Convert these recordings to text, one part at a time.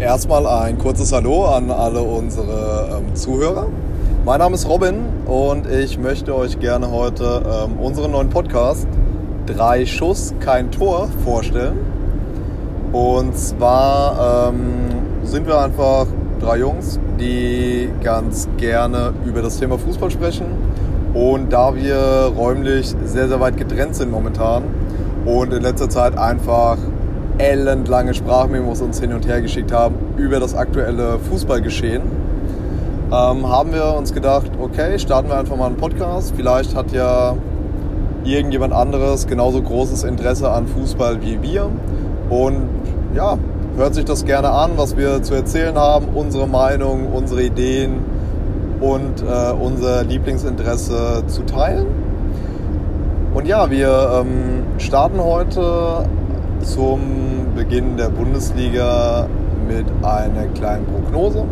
Erstmal ein kurzes Hallo an alle unsere Zuhörer. Mein Name ist Robin und ich möchte euch gerne heute unseren neuen Podcast 3 Schuss, kein Tor vorstellen. Und zwar sind wir einfach 3 Jungs, die ganz gerne über das Thema Fußball sprechen. Und da wir räumlich sehr, sehr weit getrennt sind momentan und in letzter Zeit einfach ellenlange Sprachmemos uns hin und her geschickt haben über das aktuelle Fußballgeschehen, haben wir uns gedacht, okay, starten wir einfach mal einen Podcast. Vielleicht hat ja irgendjemand anderes genauso großes Interesse an Fußball wie wir und ja, hört sich das gerne an, was wir zu erzählen haben, unsere Meinung, unsere Ideen und unser Lieblingsinteresse zu teilen. Und ja, wir starten heute zum Beginn der Bundesliga mit einer kleinen Prognose.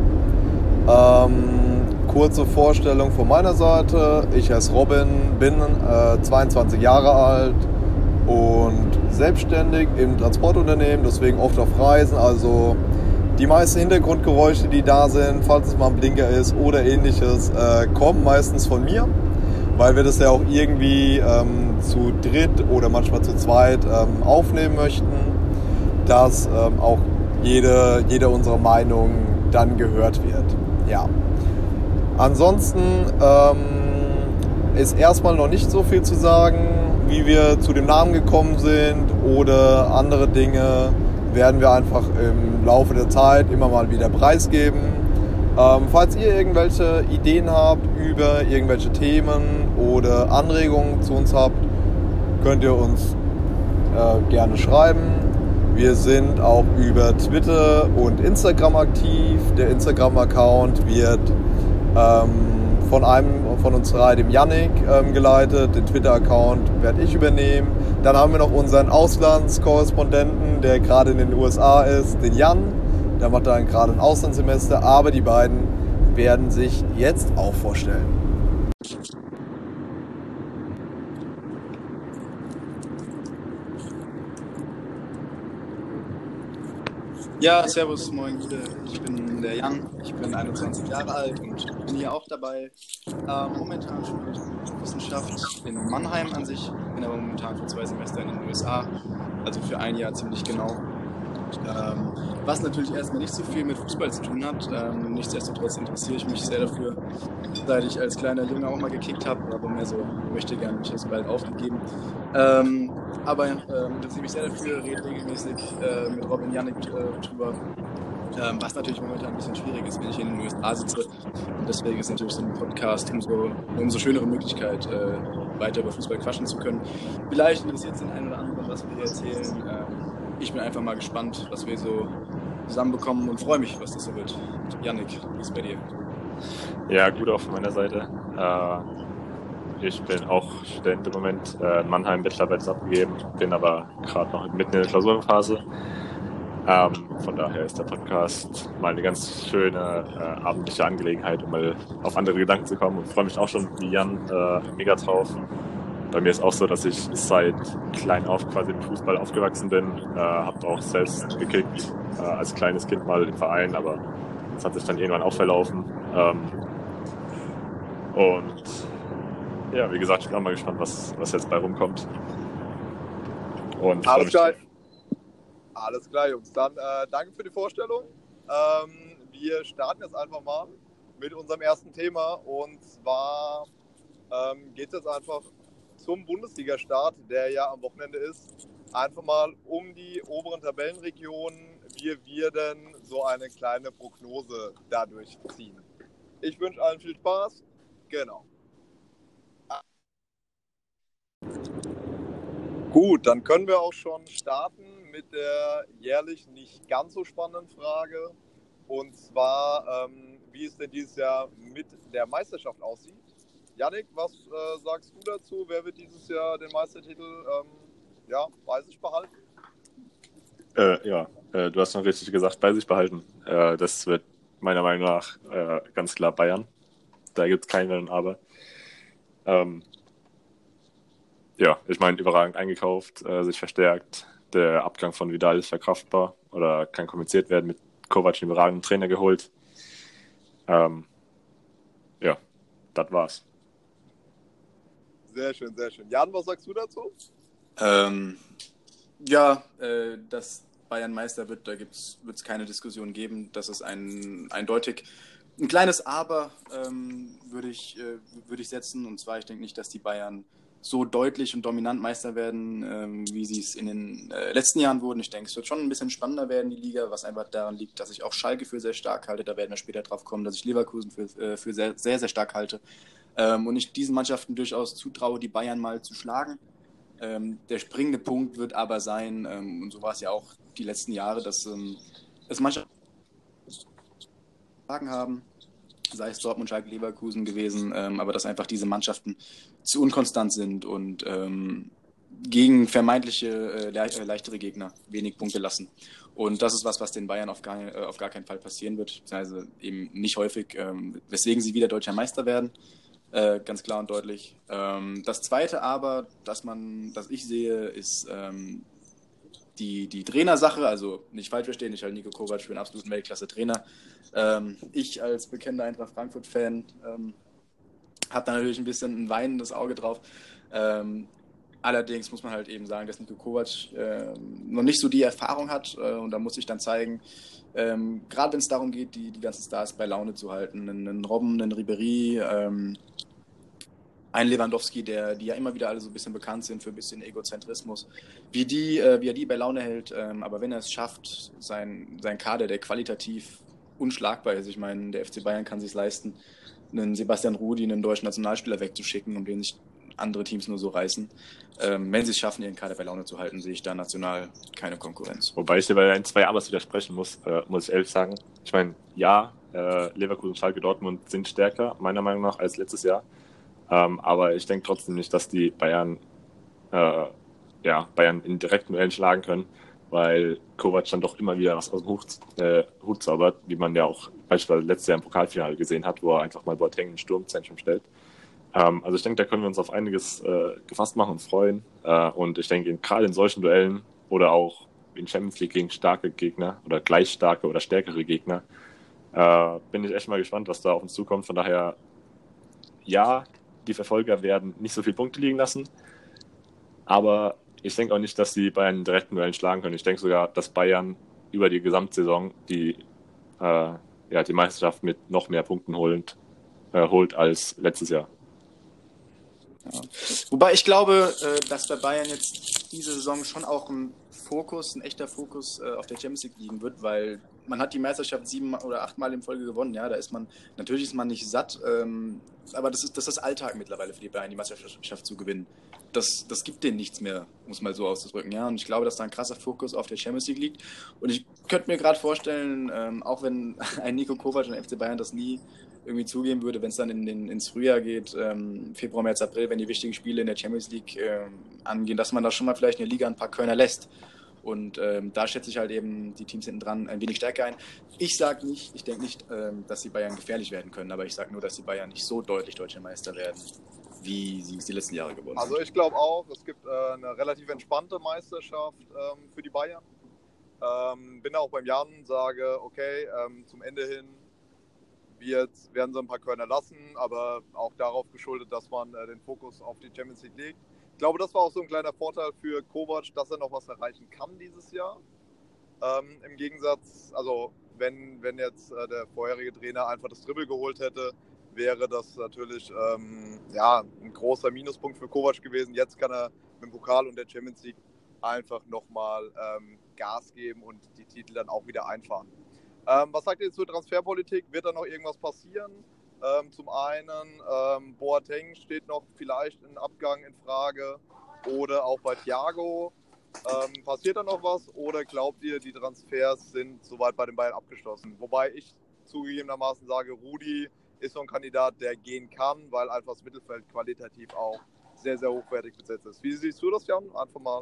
Kurze Vorstellung von meiner Seite. Ich heiße Robin, bin 22 Jahre alt und selbstständig im Transportunternehmen, deswegen oft auf Reisen. Also die meisten Hintergrundgeräusche, die da sind, falls es mal ein Blinker ist oder ähnliches, kommen meistens von mir, weil wir das ja auch irgendwie zu dritt oder manchmal zu zweit aufnehmen möchten, dass auch jede unserer Meinungen dann gehört wird. Ja. Ansonsten ist erstmal noch nicht so viel zu sagen, wie wir zu dem Namen gekommen sind oder andere Dinge werden wir einfach im Laufe der Zeit immer mal wieder preisgeben. Falls ihr irgendwelche Ideen habt über irgendwelche Themen oder Anregungen zu uns habt, könnt ihr uns gerne schreiben. Wir sind auch über Twitter und Instagram aktiv. Der Instagram-Account wird von einem von uns drei, dem Yannick, geleitet. Den Twitter-Account werde ich übernehmen. Dann haben wir noch unseren Auslandskorrespondenten, der gerade in den USA ist, den Jan. Der macht dann gerade ein Auslandssemester, aber die beiden werden sich jetzt auch vorstellen. Ja, servus, moin Gude. Ich bin der Jan, ich bin 21 Jahre alt und bin hier auch dabei. Momentan studiere ich Wissenschaft in Mannheim an sich, bin aber momentan für 2 Semester in den USA, also für ein Jahr ziemlich genau. Was natürlich erstmal nicht so viel mit Fußball zu tun hat. Nichtsdestotrotz interessiere ich mich sehr dafür, seit ich als kleiner Junge auch mal gekickt habe, aber mehr so möchte gerne, mich jetzt bald aufgegeben. Aber interessiere mich sehr dafür, rede regelmäßig mit Robin Yannick drüber. Was natürlich momentan ein bisschen schwierig ist, wenn ich in den USA sitze. Und deswegen ist natürlich so ein Podcast eine umso schönere Möglichkeit, weiter über Fußball quatschen zu können. Vielleicht interessiert es den einen oder anderen, was wir hier erzählen. Ich bin einfach mal gespannt, was wir so zusammenbekommen und freue mich, was das so wird. Yannick, wie ist es bei dir? Ja, gut auch von meiner Seite. Ich bin auch Student im Moment, in Mannheim, Bachelorarbeit abgegeben, bin aber gerade noch mitten in der Klausurenphase. Von daher ist der Podcast mal eine ganz schöne abendliche Angelegenheit, um mal auf andere Gedanken zu kommen, und freue mich auch schon wie Jan mega drauf. Bei mir ist auch so, dass ich seit klein auf quasi im Fußball aufgewachsen bin, habe auch selbst gekickt, als kleines Kind mal im Verein, aber das hat sich dann irgendwann auch verlaufen. Und ja, wie gesagt, ich bin auch mal gespannt, was jetzt bei rumkommt. Und Alles klar, Jungs. Dann danke für die Vorstellung. Wir starten jetzt einfach mal mit unserem ersten Thema. Und zwar geht es jetzt einfach zum Bundesliga-Start, der ja am Wochenende ist. Einfach mal um die oberen Tabellenregionen, wie wir denn so eine kleine Prognose dadurch ziehen. Ich wünsche allen viel Spaß. Genau. Gut, dann können wir auch schon starten mit der jährlich nicht ganz so spannenden Frage. Und zwar, wie es denn dieses Jahr mit der Meisterschaft aussieht. Yannick, was sagst du dazu? Wer wird dieses Jahr den Meistertitel bei sich behalten? Du hast schon richtig gesagt, bei sich behalten. Das wird meiner Meinung nach ganz klar Bayern. Da gibt es kein Wenn und Aber. Ich meine, überragend eingekauft, sich verstärkt. Der Abgang von Vidal ist verkraftbar oder kann kompensiert werden mit Kovac einen überragenden Trainer geholt. Ja, das war's. Sehr schön, sehr schön. Jan, was sagst du dazu? Dass Bayern Meister wird, da wird es keine Diskussion geben. Das ist eindeutig ein kleines Aber würde ich setzen. Und zwar, ich denke nicht, dass die Bayern so deutlich und dominant Meister werden, wie sie es in den letzten Jahren wurden. Ich denke, es wird schon ein bisschen spannender werden, die Liga, was einfach daran liegt, dass ich auch Schalke für sehr stark halte. Da werden wir später drauf kommen, dass ich Leverkusen für sehr, sehr, sehr stark halte. Und ich diesen Mannschaften durchaus zutraue, die Bayern mal zu schlagen. Der springende Punkt wird aber sein, und so war es ja auch die letzten Jahre, dass es Mannschaften haben, sei es Dortmund, Schalke, Leverkusen gewesen, aber dass einfach diese Mannschaften zu unkonstant sind und gegen vermeintliche leichtere Gegner wenig Punkte lassen. Und das ist was den Bayern auf gar keinen Fall passieren wird, beziehungsweise eben nicht häufig, weswegen sie wieder deutscher Meister werden. Ganz klar und deutlich. Das Zweite aber, das ich sehe, ist die Trainersache. Also nicht falsch verstehen, ich halte Niko Kovac für einen absoluten Weltklasse-Trainer. Ich als bekennender Eintracht Frankfurt-Fan habe da natürlich ein bisschen ein weinendes Auge drauf. Allerdings muss man halt eben sagen, dass Niko Kovac noch nicht so die Erfahrung hat und da muss sich dann zeigen, gerade wenn es darum geht, die ganzen Stars bei Laune zu halten, einen Robben, einen Ribéry, einen Lewandowski, die ja immer wieder alle so ein bisschen bekannt sind für ein bisschen Egozentrismus, wie er die bei Laune hält, aber wenn er es schafft, sein Kader, der qualitativ unschlagbar ist, ich meine, der FC Bayern kann sich leisten, einen Sebastian Rudy, einen deutschen Nationalspieler wegzuschicken, um den sich andere Teams nur so reißen. Wenn sie es schaffen, ihren Kader bei Laune zu halten, sehe ich da national keine Konkurrenz. Wobei ich dir bei den 2 Abers widersprechen muss ich ehrlich sagen. Ich meine, ja, Leverkusen, Schalke, Dortmund sind stärker, meiner Meinung nach, als letztes Jahr. Aber ich denke trotzdem nicht, dass die Bayern in direkten Duellen schlagen können, weil Kovac dann doch immer wieder was aus dem Hut zaubert, wie man ja auch beispielsweise letztes Jahr im Pokalfinale gesehen hat, wo er einfach mal Boateng in Sturmzentrum stellt. Also ich denke, da können wir uns auf einiges gefasst machen und freuen. Und ich denke, gerade in solchen Duellen oder auch in Champions League gegen starke Gegner oder gleich starke oder stärkere Gegner, bin ich echt mal gespannt, was da auf uns zukommt. Von daher, ja, die Verfolger werden nicht so viele Punkte liegen lassen, aber ich denke auch nicht, dass die Bayern in direkten Duellen schlagen können. Ich denke sogar, dass Bayern über die Gesamtsaison die Meisterschaft mit noch mehr Punkten holt als letztes Jahr. Ja. Wobei ich glaube, dass bei Bayern jetzt diese Saison schon auch ein echter Fokus auf der Champions League liegen wird, weil man hat die Meisterschaft 7 oder 8 Mal in Folge gewonnen. Ja, natürlich ist man nicht satt, aber das ist Alltag mittlerweile für die Bayern, die Meisterschaft zu gewinnen. Das gibt denen nichts mehr, um es mal so auszudrücken. Ja, und ich glaube, dass da ein krasser Fokus auf der Champions League liegt. Und ich könnte mir gerade vorstellen, auch wenn ein Niko Kovac und der FC Bayern das nie irgendwie zugeben würde, wenn es dann ins Frühjahr geht, Februar, März, April, wenn die wichtigen Spiele in der Champions League angehen, dass man da schon mal vielleicht in der Liga ein paar Körner lässt. Und da schätze ich halt eben die Teams hinten dran ein wenig stärker ein. Ich denke nicht, dass die Bayern gefährlich werden können, aber ich sage nur, dass die Bayern nicht so deutlich deutscher Meister werden, wie sie es die letzten Jahre geworden sind. Also ich glaube auch, es gibt eine relativ entspannte Meisterschaft für die Bayern. Bin auch beim Jan, sage, okay, zum Ende hin werden sie ein paar Körner lassen, aber auch darauf geschuldet, dass man den Fokus auf die Champions League legt. Ich glaube, das war auch so ein kleiner Vorteil für Kovac, dass er noch was erreichen kann dieses Jahr. Im Gegensatz, also wenn jetzt der vorherige Trainer einfach das Dribbel geholt hätte, wäre das natürlich ein großer Minuspunkt für Kovac gewesen. Jetzt kann er mit dem Pokal und der Champions League einfach nochmal Gas geben und die Titel dann auch wieder einfahren. Was sagt ihr zur Transferpolitik? Wird da noch irgendwas passieren? Zum einen, Boateng steht noch vielleicht ein Abgang in Frage oder auch bei Thiago. Passiert da noch was oder glaubt ihr, die Transfers sind soweit bei den Bayern abgeschlossen? Wobei ich zugegebenermaßen sage, Rudi ist so ein Kandidat, der gehen kann, weil einfach das Mittelfeld qualitativ auch sehr, sehr hochwertig besetzt ist. Wie siehst du das, Jan? Einfach mal.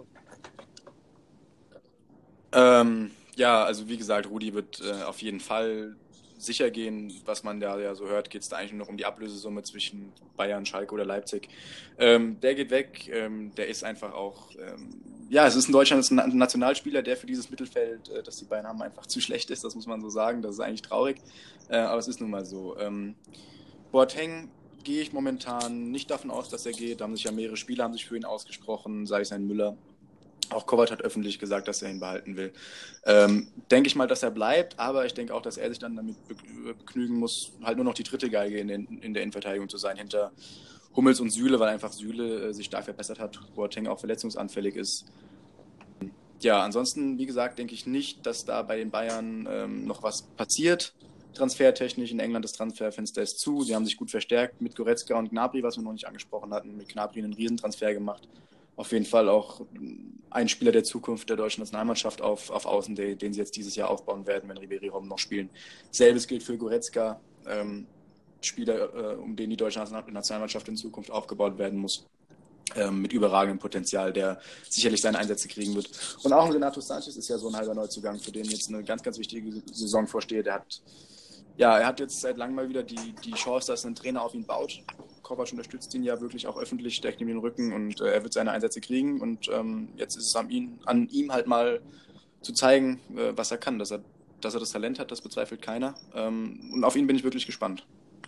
Ja, also wie gesagt, Rudi wird auf jeden Fall sicher gehen, was man da ja so hört, geht es da eigentlich nur noch um die Ablösesumme zwischen Bayern, Schalke oder Leipzig. Der geht weg, der ist einfach auch, es ist in Deutschland ein Nationalspieler, der für dieses Mittelfeld, das die Bayern haben, einfach zu schlecht ist, das muss man so sagen, das ist eigentlich traurig, aber es ist nun mal so. Boateng gehe ich momentan nicht davon aus, dass er geht, da haben sich ja mehrere Spieler haben sich für ihn ausgesprochen, sei es ein Müller. Auch Kovac hat öffentlich gesagt, dass er ihn behalten will. Denke ich mal, dass er bleibt, aber ich denke auch, dass er sich dann damit begnügen muss, halt nur noch die dritte Geige in der Innenverteidigung zu sein, hinter Hummels und Süle, weil einfach Süle sich stark verbessert hat, Boateng auch verletzungsanfällig ist. Ja, ansonsten, wie gesagt, denke ich nicht, dass da bei den Bayern noch was passiert. Transfertechnisch in England das Transferfenster ist zu. Sie haben sich gut verstärkt mit Goretzka und Gnabry, was wir noch nicht angesprochen hatten. Mit Gnabry einen Riesentransfer gemacht. Auf jeden Fall auch ein Spieler der Zukunft der deutschen Nationalmannschaft auf Außen, den sie jetzt dieses Jahr aufbauen werden, wenn Ribéry, Robben noch spielen. Selbes gilt für Goretzka, Spieler, um den die deutsche Nationalmannschaft in Zukunft aufgebaut werden muss, mit überragendem Potenzial, der sicherlich seine Einsätze kriegen wird. Und auch Renato Sanchez ist ja so ein halber Neuzugang, für den jetzt eine ganz, ganz wichtige Saison vorsteht. Er hat jetzt seit langem mal wieder die Chance, dass ein Trainer auf ihn baut. Kovac unterstützt ihn ja wirklich auch öffentlich, steckt ihm den Rücken und er wird seine Einsätze kriegen. Und jetzt ist es an ihm halt mal zu zeigen, was er kann. Dass er das Talent hat, das bezweifelt keiner. Und auf ihn bin ich wirklich gespannt.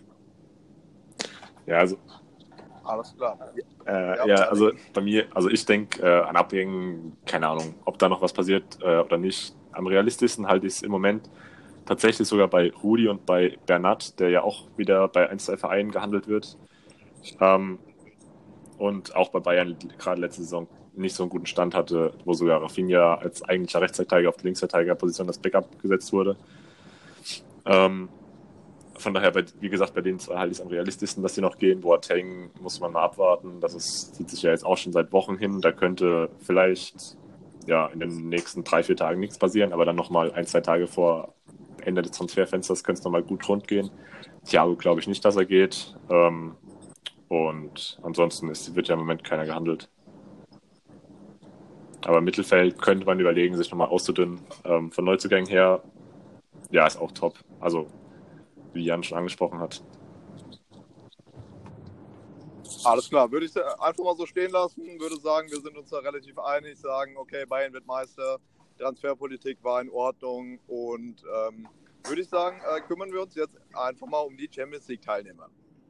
Ja, also Alles klar. also bei mir, also ich denke an Abgängen, keine Ahnung, ob da noch was passiert oder nicht. Am realistischsten halte ich es im Moment tatsächlich sogar bei Rudi und bei Bernat, der ja auch wieder bei 1-2 Vereinen gehandelt wird. Und auch bei Bayern gerade letzte Saison nicht so einen guten Stand hatte, wo sogar Rafinha als eigentlicher Rechtsverteidiger auf die Linksverteidigerposition das Backup gesetzt wurde. Von daher, wie gesagt, bei den zwei halte ich es am realistischsten, dass sie noch gehen. Boateng muss man mal abwarten. Zieht sich ja jetzt auch schon seit Wochen hin. Da könnte vielleicht in den nächsten 3-4 Tagen nichts passieren, aber dann nochmal 1-2 Tage vor Ende des Transferfensters könnte es nochmal gut rund gehen. Thiago glaube ich nicht, dass er geht. Und ansonsten wird ja im Moment keiner gehandelt. Aber im Mittelfeld könnte man überlegen, sich nochmal auszudünnen. Von Neuzugängen her, ja, ist auch top. Also, wie Jan schon angesprochen hat. Alles klar, würde ich einfach mal so stehen lassen, würde sagen, wir sind uns da relativ einig, sagen, okay, Bayern wird Meister, Transferpolitik war in Ordnung und würde ich sagen, kümmern wir uns jetzt einfach mal um die Champions League Teilnehmer.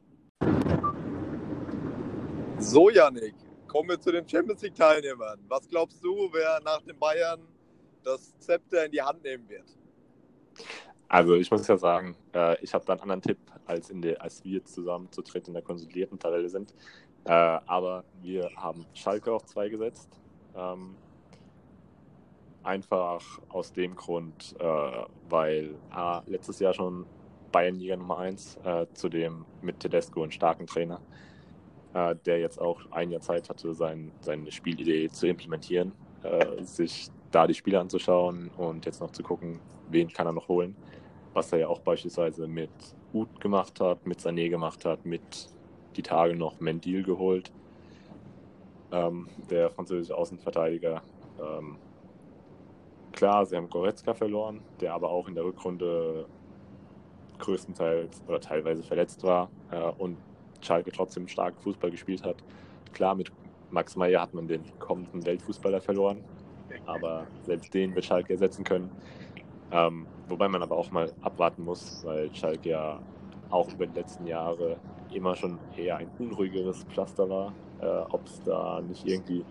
So, Yannick, kommen wir zu den Champions League Teilnehmern. Was glaubst du, wer nach den Bayern das Zepter in die Hand nehmen wird? Also ich muss ja sagen, ich habe da einen anderen Tipp, als wir zusammen zu dritt in der konsolidierten Tabelle sind. Aber wir haben Schalke auf 2 gesetzt. Einfach aus dem Grund, weil letztes Jahr schon Bayernliga Nummer 1, zudem mit Tedesco einen starken Trainer, der jetzt auch ein Jahr Zeit hatte, seine Spielidee zu implementieren, sich da die Spiele anzuschauen und jetzt noch zu gucken, wen kann er noch holen. Was er ja auch beispielsweise mit Uth gemacht hat, mit Sané gemacht hat, mit die Tage noch Mendil geholt, der französische Außenverteidiger. Klar, sie haben Goretzka verloren, der aber auch in der Rückrunde größtenteils oder teilweise verletzt war und Schalke trotzdem stark Fußball gespielt hat. Klar, mit Max Meyer hat man den kommenden Weltfußballer verloren, aber selbst den wird Schalke ersetzen können. Wobei man aber auch mal abwarten muss, weil Schalke ja auch über die letzten Jahre immer schon eher ein unruhigeres Pflaster war, ob es da nicht irgendwie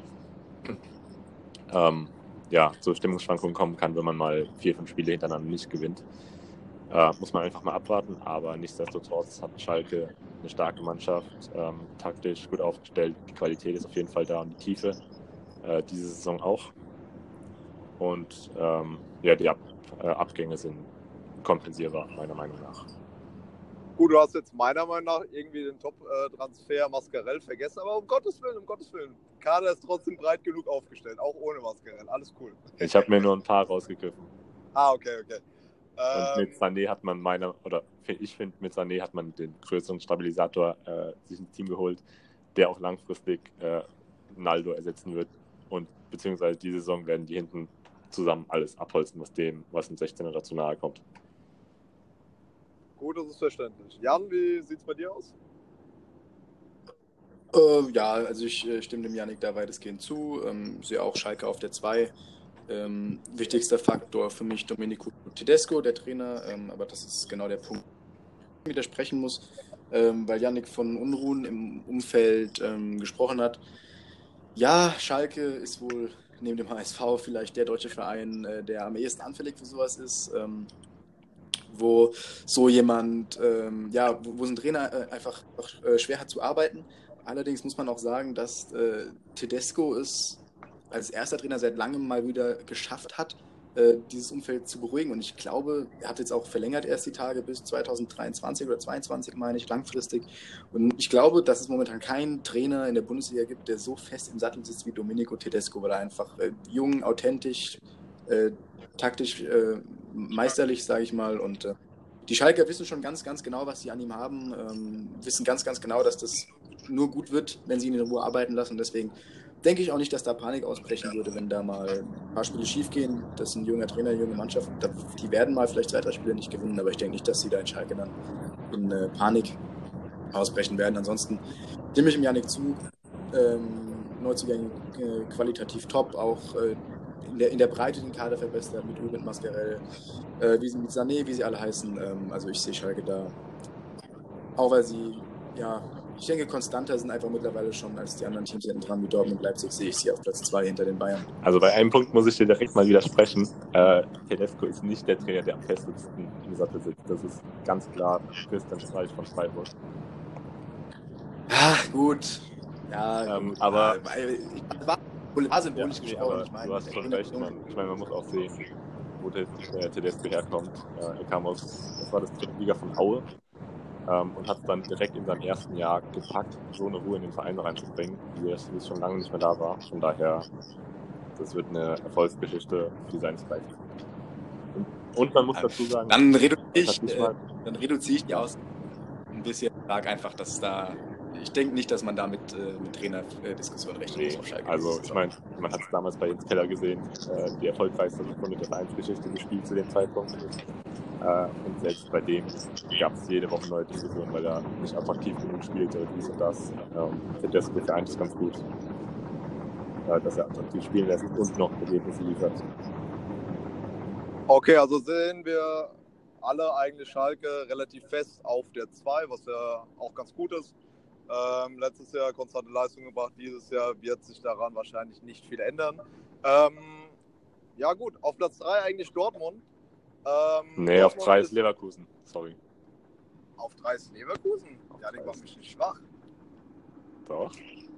zu Stimmungsschwankungen kommen kann, wenn man mal 4-5 Spiele hintereinander nicht gewinnt. Muss man einfach mal abwarten, aber nichtsdestotrotz hat Schalke eine starke Mannschaft, taktisch gut aufgestellt, die Qualität ist auf jeden Fall da und die Tiefe, diese Saison auch. Und die Abgänge sind kompensierbar, meiner Meinung nach. Gut, du hast jetzt meiner Meinung nach irgendwie den Top-Transfer Mascarell vergessen, aber um Gottes Willen. Kader ist trotzdem breit genug aufgestellt, auch ohne Mascarell, alles cool. Ich habe mir nur ein paar rausgegriffen. Okay. Und mit Sané hat man mit Sané hat man den größeren Stabilisator sich ins Team geholt, der auch langfristig Naldo ersetzen wird. Und beziehungsweise diese Saison werden die hinten zusammen alles abholzen, was dem 16er dazu nahe kommt. Gut, das ist verständlich. Jan, wie sieht es bei dir aus? Ja, also ich stimme dem Yannick da weitestgehend zu. Sehe auch Schalke auf der 2. Wichtigster Faktor für mich Domenico Tedesco, der Trainer, aber das ist genau der Punkt, den ich widersprechen muss, weil Yannick von Unruhen im Umfeld gesprochen hat. Ja, Schalke ist wohl neben dem HSV vielleicht der deutsche Verein, der am ehesten anfällig für sowas ist, wo so jemand, wo so ein Trainer einfach schwer hat zu arbeiten. Allerdings muss man auch sagen, dass Tedesco es als erster Trainer seit langem mal wieder geschafft hat, dieses Umfeld zu beruhigen. Und ich glaube, er hat jetzt auch verlängert erst die Tage bis 2023 oder 2022, meine ich, langfristig. Und ich glaube, dass es momentan keinen Trainer in der Bundesliga gibt, der so fest im Sattel sitzt wie Domenico Tedesco, weil er einfach jung, authentisch, taktisch meisterlich, sage ich mal. Und die Schalker wissen schon ganz, ganz genau, was sie an ihm haben, wissen ganz, ganz genau, dass das nur gut wird, wenn sie ihn in Ruhe arbeiten lassen. Deswegen denke ich auch nicht, dass da Panik ausbrechen würde, wenn da mal ein paar Spiele schief gehen. Das ist ein junger Trainer, eine junge Mannschaft. Die werden mal vielleicht 2, 3 Spiele nicht gewinnen, aber ich denke nicht, dass sie da in Schalke dann in Panik ausbrechen werden. Ansonsten stimme ich dem Yannick zu. Neuzugänge qualitativ top, auch in der Breite den Kader verbessert mit Ruben Mascarell, mit Sané, wie sie alle heißen. Also ich sehe Schalke da, auch weil sie, ich denke, konstanter sind einfach mittlerweile schon als die anderen Teams hinten dran, wie Dortmund und Leipzig, sehe ich sie auf Platz 2 hinter den Bayern. Also bei einem Punkt muss ich dir direkt mal widersprechen. Tedesco ist nicht der Trainer, der am festesten im Sattel sitzt. Das ist ganz klar Christian Streich von Freiburg. Gut. Aber war symbolisch gesprochen. Du hast schon recht. Man muss auch sehen, wo der Tedesco herkommt. Er kam das war das dritte Liga von Aue. Und hat es dann direkt in seinem ersten Jahr gepackt, so eine Ruhe in den Verein reinzubringen, wie es schon lange nicht mehr da war. Von daher, das wird eine Erfolgsgeschichte für seinesgleichen. Und man muss dazu sagen... Dann reduziere ich die aus ein bisschen. Ich sage einfach, dass da... Ich denke nicht, dass man da mit Trainerdiskussionen rechnen muss auf Schalke. Also ich meine, man hat es damals bei Jens Keller gesehen, die erfolgreichste Runde der Vereinsgeschichte gespielt zu dem Zeitpunkt. Und selbst bei dem gab es jede Woche neue Diskussionen, weil er nicht attraktiv genug spielte, dies und das. Tedesco vereint es ganz gut, dass er attraktiv spielen lässt und noch Ergebnisse liefert. Okay, also sehen wir alle eigentlich Schalke relativ fest auf der 2, was ja auch ganz gut ist. Letztes Jahr konstante Leistung gebracht, dieses Jahr wird sich daran wahrscheinlich nicht viel ändern. Ja gut, auf Platz 3 eigentlich Dortmund. Nee, auf 3 ist Leverkusen, sorry. Auf 3 ist Leverkusen? Ja, den war ein bisschen schwach. Doch.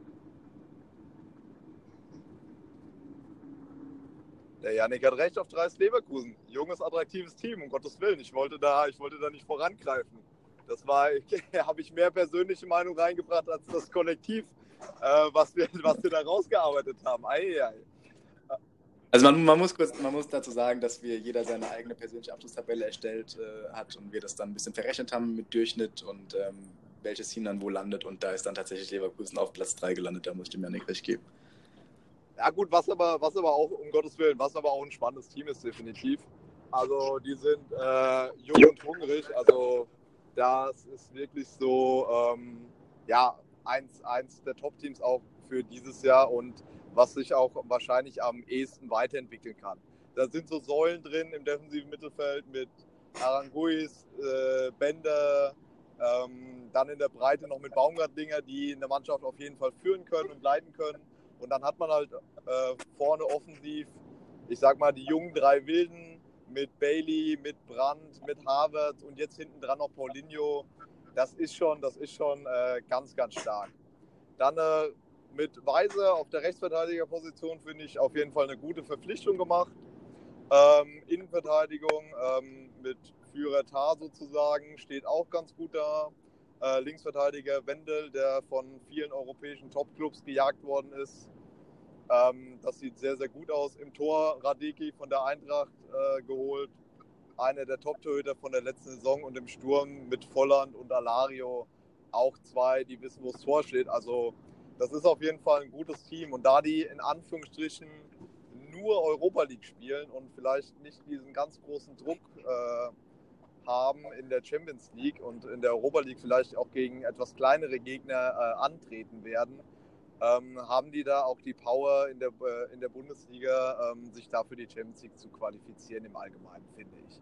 Der Yannick hat recht, auf 3 ist Leverkusen. Junges, attraktives Team, um Gottes Willen. Ich wollte da nicht vorangreifen. Das habe ich mehr persönliche Meinung reingebracht als das Kollektiv, was wir da rausgearbeitet haben. Also man muss dazu sagen, dass wir jeder seine eigene persönliche Abschlusstabelle erstellt hat und wir das dann ein bisschen verrechnet haben mit Durchschnitt und welches Team dann wo landet. Und da ist dann tatsächlich Leverkusen auf Platz 3 gelandet. Da muss ich dem Yannick recht geben. Ja gut, was aber auch, um Gottes Willen, was aber auch ein spannendes Team ist, definitiv. Also die sind jung und hungrig, also das ist wirklich so, eins der Top-Teams auch für dieses Jahr und was sich auch wahrscheinlich am ehesten weiterentwickeln kann. Da sind so Säulen drin im defensiven Mittelfeld mit Aranguiz, Bender, dann in der Breite noch mit Baumgartlinger, die eine Mannschaft auf jeden Fall führen können und leiten können. Und dann hat man halt vorne offensiv, ich sag mal, die jungen 3 Wilden mit Bailey, mit Brandt, mit Havertz und jetzt hinten dran noch Paulinho. Das ist schon ganz, ganz stark. Dann mit Weise auf der Rechtsverteidigerposition finde ich auf jeden Fall eine gute Verpflichtung gemacht. Innenverteidigung mit Führer Tar sozusagen steht auch ganz gut da. Linksverteidiger Wendel, der von vielen europäischen Topclubs gejagt worden ist. Das sieht sehr, sehr gut aus. Im Tor Radicki von der Eintracht geholt. Einer der Top-Torhüter von der letzten Saison und im Sturm mit Volland und Alario auch 2, die wissen, wo das Tor steht. Also das ist auf jeden Fall ein gutes Team. Und da die in Anführungsstrichen nur Europa League spielen und vielleicht nicht diesen ganz großen Druck haben in der Champions League und in der Europa League vielleicht auch gegen etwas kleinere Gegner antreten werden, haben die da auch die Power in der Bundesliga, sich dafür die Champions League zu qualifizieren im Allgemeinen, finde ich.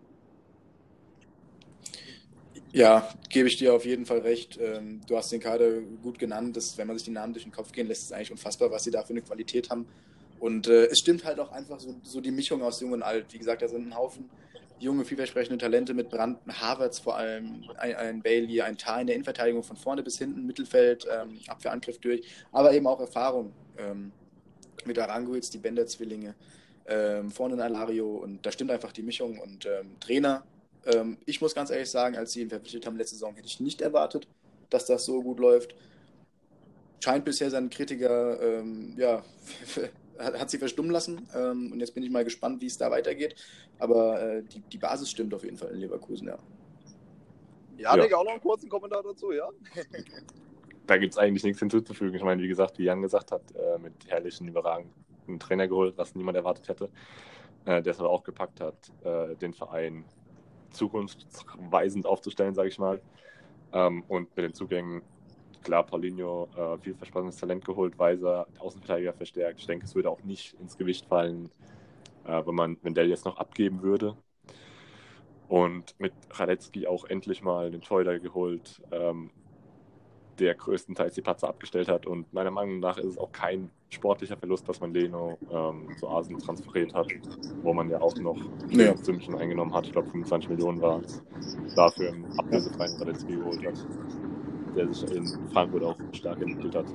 Ja, gebe ich dir auf jeden Fall recht. Du hast den Kader gut genannt. Wenn man sich die Namen durch den Kopf gehen lässt, ist es eigentlich unfassbar, was sie da für eine Qualität haben. Und es stimmt halt auch einfach so die Mischung aus Jung und Alt. Wie gesagt, da sind ein Haufen junge, vielversprechende Talente mit Brandt, Havertz vor allem, ein Bailey, ein Tah in der Innenverteidigung von vorne bis hinten, Mittelfeld, Abwehr, Angriff durch, aber eben auch Erfahrung mit Aranguiz, die Bender-Zwillinge, vorne ein Alario, und da stimmt einfach die Mischung. Und Trainer, ich muss ganz ehrlich sagen, als sie ihn verpflichtet haben letzte Saison, hätte ich nicht erwartet, dass das so gut läuft. Scheint bisher seinen Kritiker, hat sie verstummen lassen, und jetzt bin ich mal gespannt, wie es da weitergeht, aber die Basis stimmt auf jeden Fall in Leverkusen, ja. Janik, auch noch einen kurzen Kommentar dazu, ja? Da gibt es eigentlich nichts hinzuzufügen. Ich meine, wie gesagt, wie Jan gesagt hat, mit herrlichen, überragenden Trainer geholt, was niemand erwartet hätte, der es aber auch gepackt hat, den Verein zukunftsweisend aufzustellen, sage ich mal, und mit den Zugängen, klar, Paulinho, vielversprechendes Talent geholt, Weiser, Außenverteidiger verstärkt. Ich denke, es würde auch nicht ins Gewicht fallen, wenn der jetzt noch abgeben würde. Und mit Radetzky auch endlich mal den Torhüter geholt, der größtenteils die Patzer abgestellt hat. Und meiner Meinung nach ist es auch kein sportlicher Verlust, dass man Leno zu Arsenal transferiert hat, wo man ja auch noch Sümmchen eingenommen hat. Ich glaube, 25 Millionen war es, dafür im ablösefreien Radetzky geholt hat, der sich in Frankfurt auch stark entwickelt hat.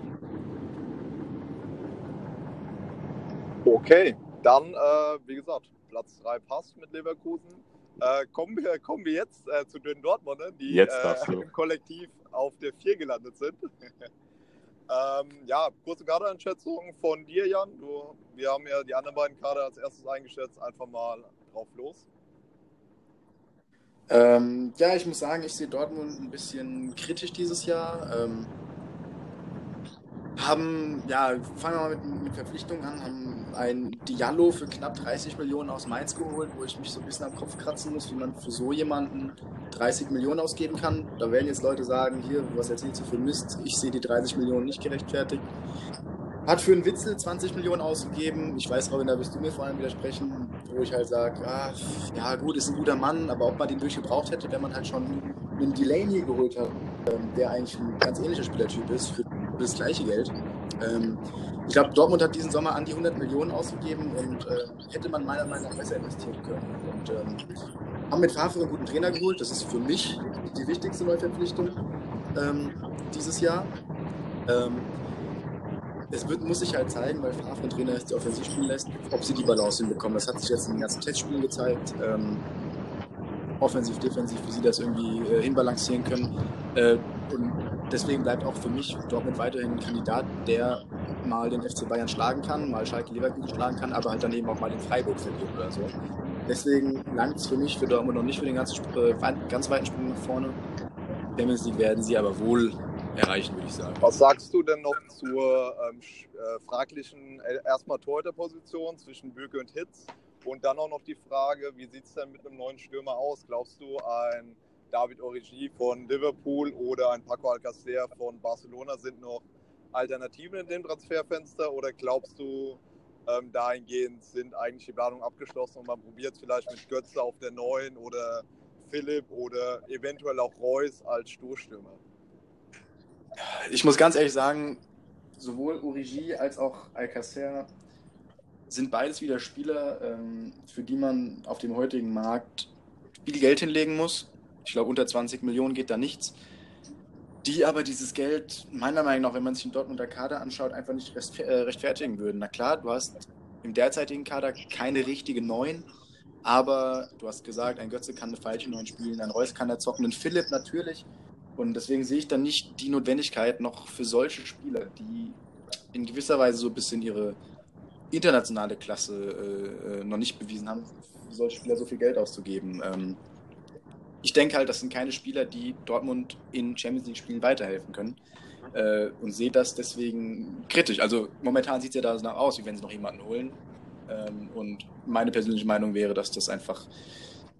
Okay, dann, wie gesagt, Platz 3 passt mit Leverkusen. Kommen wir jetzt zu den Dortmundern, die im Kollektiv auf der 4 gelandet sind. Kurze Kadereinschätzung von dir, Jan. Wir haben ja die anderen beiden Kader als erstes eingeschätzt. Einfach mal drauf los. Ich muss sagen, ich sehe Dortmund ein bisschen kritisch dieses Jahr. Fangen wir mal mit Verpflichtungen an, haben einen Diallo für knapp 30 Millionen aus Mainz geholt, wo ich mich so ein bisschen am Kopf kratzen muss, wie man für so jemanden 30 Millionen ausgeben kann. Da werden jetzt Leute sagen, hier, was erzählst du für Mist? Ich sehe die 30 Millionen nicht gerechtfertigt. Hat für einen Witzel 20 Millionen ausgegeben. Ich weiß, Robin, da wirst du mir vor allem widersprechen, wo ich halt sage, gut, ist ein guter Mann, aber ob man den durchgebraucht hätte, wenn man halt schon einen Delaney geholt hat, der eigentlich ein ganz ähnlicher Spielertyp ist, für das gleiche Geld. Ich glaube, Dortmund hat diesen Sommer an die 100 Millionen ausgegeben und hätte man meiner Meinung nach besser investieren können. Und haben mit Favre einen guten Trainer geholt. Das ist für mich die wichtigste Neuverpflichtung dieses Jahr. Muss sich halt zeigen, weil Favre ein Trainer ist, der offensiv spielen lässt, ob sie die Balance hinbekommen. Das hat sich jetzt in den ganzen Testspielen gezeigt. Offensiv, defensiv, wie sie das irgendwie hinbalancieren können. Und deswegen bleibt auch für mich Dortmund weiterhin ein Kandidat, der mal den FC Bayern schlagen kann, mal Schalke Leverkusen schlagen kann, aber halt dann eben auch mal den Freiburg verliert oder so. Deswegen langt es für mich für Dortmund noch nicht für den ganz weiten Sprung nach vorne. Champions League werden sie aber wohl erreichen, würde ich sagen. Was sagst du denn noch zur fraglichen erstmal Torhüterposition zwischen Bülke und Hitz? Und dann auch noch die Frage, wie sieht es denn mit einem neuen Stürmer aus? Glaubst du, ein David Origi von Liverpool oder ein Paco Alcácer von Barcelona sind noch Alternativen in dem Transferfenster? Oder glaubst du, dahingehend sind eigentlich die Planungen abgeschlossen und man probiert vielleicht mit Götze auf der 9 oder Philipp oder eventuell auch Reus als Stoßstürmer? Ich muss ganz ehrlich sagen, sowohl Origi als auch Alcácer sind beides wieder Spieler, für die man auf dem heutigen Markt viel Geld hinlegen muss. Ich glaube, unter 20 Millionen geht da nichts. Die aber dieses Geld, meiner Meinung nach, wenn man sich den Dortmunder Kader anschaut, einfach nicht rechtfertigen würden. Na klar, du hast im derzeitigen Kader keine richtige 9, aber du hast gesagt, ein Götze kann eine falsche 9 spielen, ein Reus kann da zocken, ein Philipp natürlich. Und deswegen sehe ich dann nicht die Notwendigkeit noch für solche Spieler, die in gewisser Weise so ein bisschen ihre internationale Klasse noch nicht bewiesen haben, für solche Spieler so viel Geld auszugeben. Ich denke halt, das sind keine Spieler, die Dortmund in Champions League Spielen weiterhelfen können, und sehe das deswegen kritisch. Also momentan sieht es ja da danach aus, wie wenn sie noch jemanden holen, und meine persönliche Meinung wäre, dass das einfach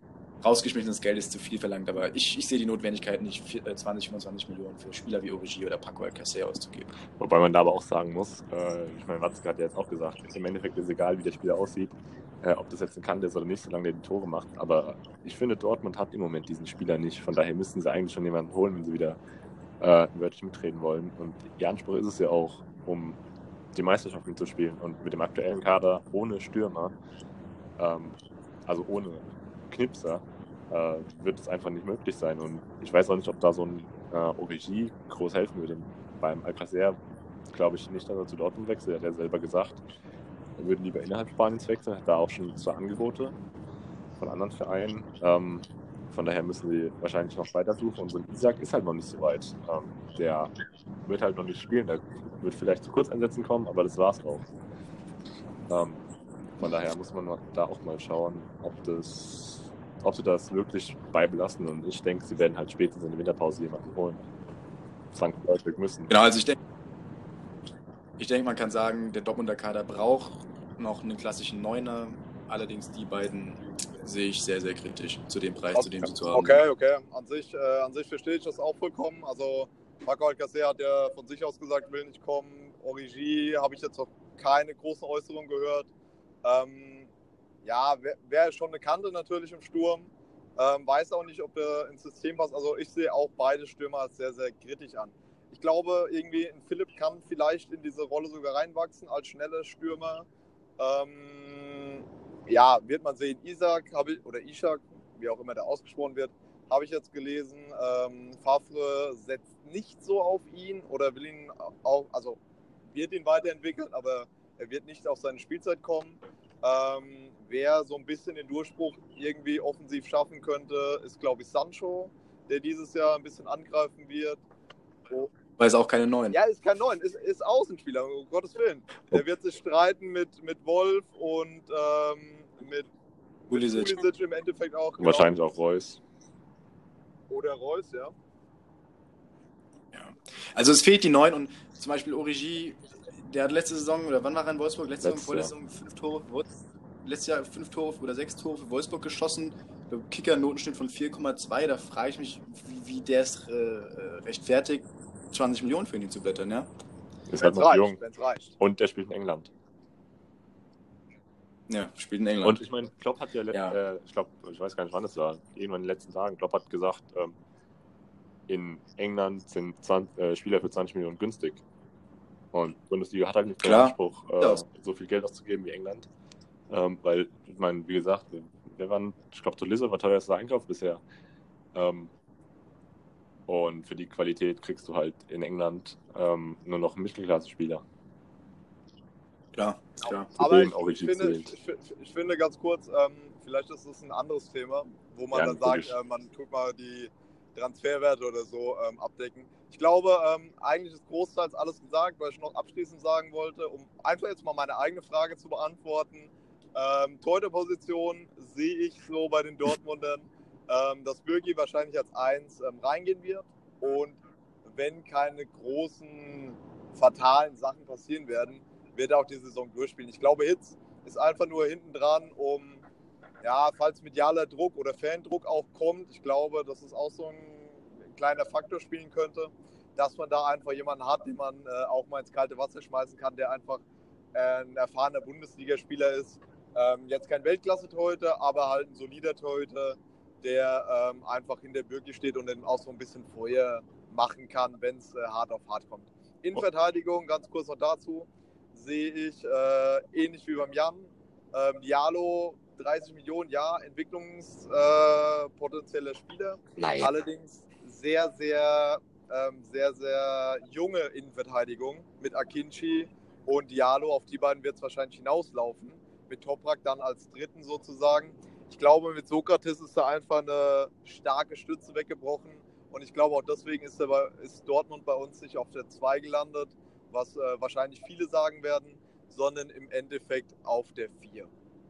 rausgeschmissenes Geld ist zu viel verlangt, aber ich sehe die Notwendigkeit nicht, 20, 25 Millionen für Spieler wie Origi oder Paco Alcácer auszugeben. Wobei man da aber auch sagen muss, ich meine, Watzke hat ja jetzt auch gesagt, im Endeffekt ist es egal, wie der Spieler aussieht, ob das jetzt ein Kante ist oder nicht, solange der die Tore macht. Aber ich finde, Dortmund hat im Moment diesen Spieler nicht. Von daher müssten sie eigentlich schon jemanden holen, wenn sie wieder ein Wörtchen mitreden wollen. Und ihr Anspruch ist es ja auch, um die Meisterschaft mitzuspielen. Und mit dem aktuellen Kader ohne Stürmer, also ohne Knipser, wird es einfach nicht möglich sein. Und ich weiß auch nicht, ob da so ein Origi groß helfen würde. Beim Alcácer glaube ich nicht, dass er zu Dortmund wechselt. Er hat ja selber gesagt, er würde lieber innerhalb Spaniens wechseln. Hat da auch schon 2 Angebote von anderen Vereinen. Von daher müssen sie wahrscheinlich noch weiter suchen. Und so ein Isak ist halt noch nicht so weit. Der wird halt noch nicht spielen. Der wird vielleicht zu Kurzeinsätzen kommen, aber das war's auch. Von daher muss man da auch mal schauen, ob sie das wirklich beibelassen. Und ich denke, sie werden halt spätestens in der Winterpause jemanden holen. Zwangsläufig müssen. Genau, also ich denke, man kann sagen, der Dortmunder Kader braucht noch einen klassischen Neuner. Allerdings die beiden sehe ich sehr, sehr kritisch zu dem Preis, zu dem sie zu haben. Okay. An sich verstehe ich das auch vollkommen. Also Paco Alcácer hat ja von sich aus gesagt, will nicht kommen. Origi habe ich jetzt noch keine großen Äußerungen gehört. Wäre schon eine Kante natürlich im Sturm. Weiß auch nicht, ob er ins System passt. Also ich sehe auch beide Stürmer als sehr, sehr kritisch an. Ich glaube, irgendwie ein Philipp kann vielleicht in diese Rolle sogar reinwachsen als schneller Stürmer. Wird man sehen. Ishak, wie auch immer der ausgesprochen wird, habe ich jetzt gelesen. Favre setzt nicht so auf ihn oder will ihn auch, also wird ihn weiterentwickeln, aber er wird nicht auf seine Spielzeit kommen. Wer so ein bisschen den Durchbruch irgendwie offensiv schaffen könnte, ist, glaube ich, Sancho, der dieses Jahr ein bisschen angreifen wird. Weil es auch keine Neuen. Ja, ist kein Neuen, ist Außenspieler, um Gottes Willen. Der wird sich streiten mit Wolf und mit Pulisic im Endeffekt auch. Genau. Wahrscheinlich auch Reus. Oder Reus, ja. Also es fehlt die Neuen und zum Beispiel Origi, der hat letzte Saison, oder wann war er in Wolfsburg? Vorletzte Saison 5 Tore. Letztes Jahr 5 Tore oder 6 Tore für Wolfsburg geschossen. Kicker-Notenschnitt von 4,2. Da frage ich mich, wie der es rechtfertigt, 20 Millionen für ihn zu blättern, ja? Ist halt noch jung. Wenn's reicht. Und der spielt in England. Ja, spielt in England. Und ich meine, Klopp hat ja, ich weiß gar nicht, wann es war, irgendwann in den letzten Tagen, Klopp hat gesagt, in England sind Spieler für 20 Millionen günstig. Und die Bundesliga hat halt nicht den Anspruch, so viel Geld auszugeben wie England. Weil, ich meine, wie gesagt, ich glaube, Tolisso war teuerster Einkauf bisher. Und für die Qualität kriegst du halt in England nur noch einen Mittelklasse-Spieler. Klar. Aber ich finde ganz kurz, vielleicht ist das ein anderes Thema, wo man dann sagt, man tut mal die Transferwerte oder so abdecken. Ich glaube, eigentlich ist großteils alles gesagt, weil ich noch abschließend sagen wollte, um einfach jetzt mal meine eigene Frage zu beantworten. Torhüterposition sehe ich so bei den Dortmundern, dass Bürki wahrscheinlich als 1 reingehen wird und wenn keine großen fatalen Sachen passieren werden, wird er auch die Saison durchspielen. Ich glaube, Hitz ist einfach nur hinten dran, falls medialer Druck oder Fandruck auch kommt, ich glaube, dass es auch so ein kleiner Faktor spielen könnte, dass man da einfach jemanden hat, den man auch mal ins kalte Wasser schmeißen kann, der einfach ein erfahrener Bundesligaspieler ist. Jetzt kein Weltklasse-Torhüter, aber halt ein solider Torhüter, der einfach hinter Bürki steht und dann auch so ein bisschen Feuer machen kann, wenn es hart auf hart kommt. Innenverteidigung, ganz kurz noch dazu, sehe ich ähnlich wie beim Jan. Diallo, 30 Millionen, ja, entwicklungspotenzieller Spieler. Nein. Allerdings sehr, sehr junge Innenverteidigung mit Akinci und Diallo. Auf die beiden wird es wahrscheinlich hinauslaufen. Mit Toprak dann als Dritten sozusagen. Ich glaube, mit Sokrates ist da einfach eine starke Stütze weggebrochen. Und ich glaube, auch deswegen ist Dortmund bei uns nicht auf der 2 gelandet, was wahrscheinlich viele sagen werden, sondern im Endeffekt auf der 4.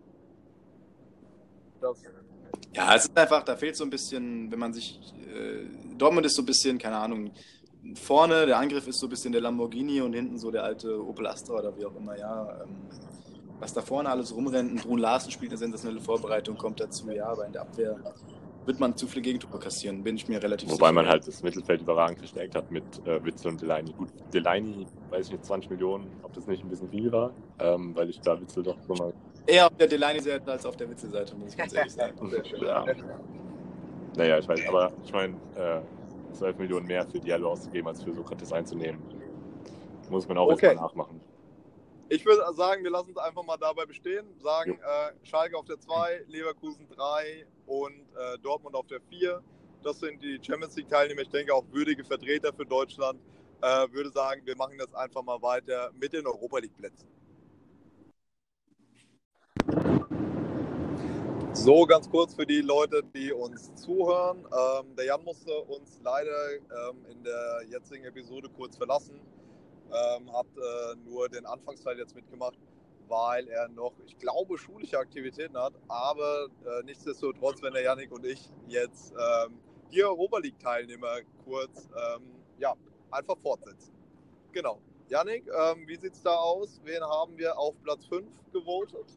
Ja, es ist einfach, da fehlt so ein bisschen, wenn man sich, Dortmund ist so ein bisschen, keine Ahnung, vorne, der Angriff ist so ein bisschen der Lamborghini und hinten so der alte Opel Astra oder wie auch immer, ja. Was da vorne alles rumrennt, Brun Larsen spielt eine sensationelle Vorbereitung, kommt dazu, ja, aber in der Abwehr wird man zu viele Gegentore kassieren, bin ich mir relativ sicher. Wobei man halt das Mittelfeld überragend verstärkt hat mit Witzel und Delaney. Gut, Delaney, weiß ich nicht, 20 Millionen, ob das nicht ein bisschen viel war, weil ich da Witzel doch schon mal... Eher auf der Delaney-Seite als auf der Witzel-Seite, muss ich ganz ehrlich sagen. Ja. Naja, ich weiß, aber ich meine, 12 Millionen mehr für Diallo auszugeben, als für Sokrates einzunehmen, muss man auch erstmal nachmachen. Ich würde sagen, wir lassen es einfach mal dabei bestehen. Sagen, Schalke auf der 2, Leverkusen 3 und Dortmund auf der 4. Das sind die Champions League-Teilnehmer. Ich denke auch würdige Vertreter für Deutschland. Würde sagen, wir machen das einfach mal weiter mit den Europa-League-Plätzen. So, ganz kurz für die Leute, die uns zuhören. Der Jan musste uns leider in der jetzigen Episode kurz verlassen. Hat nur den Anfangsteil jetzt mitgemacht, weil er noch, ich glaube, schulische Aktivitäten hat. Aber nichtsdestotrotz, wenn der Yannick und ich jetzt die Europa League-Teilnehmer kurz einfach fortsetzen. Genau. Yannick, wie sieht es da aus? Wen haben wir auf Platz 5 gewotet?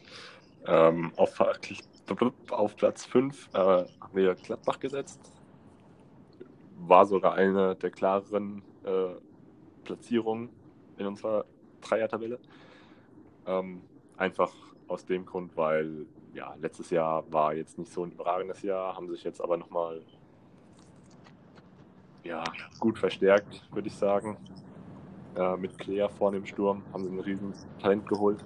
Auf Platz 5 haben wir Gladbach gesetzt. War sogar eine der klareren Platzierungen in unserer Dreier-Tabelle. Einfach aus dem Grund, weil letztes Jahr war jetzt nicht so ein überragendes Jahr, haben sich jetzt aber nochmal gut verstärkt, würde ich sagen. Mit Klea vorne im Sturm haben sie ein riesen Talent geholt.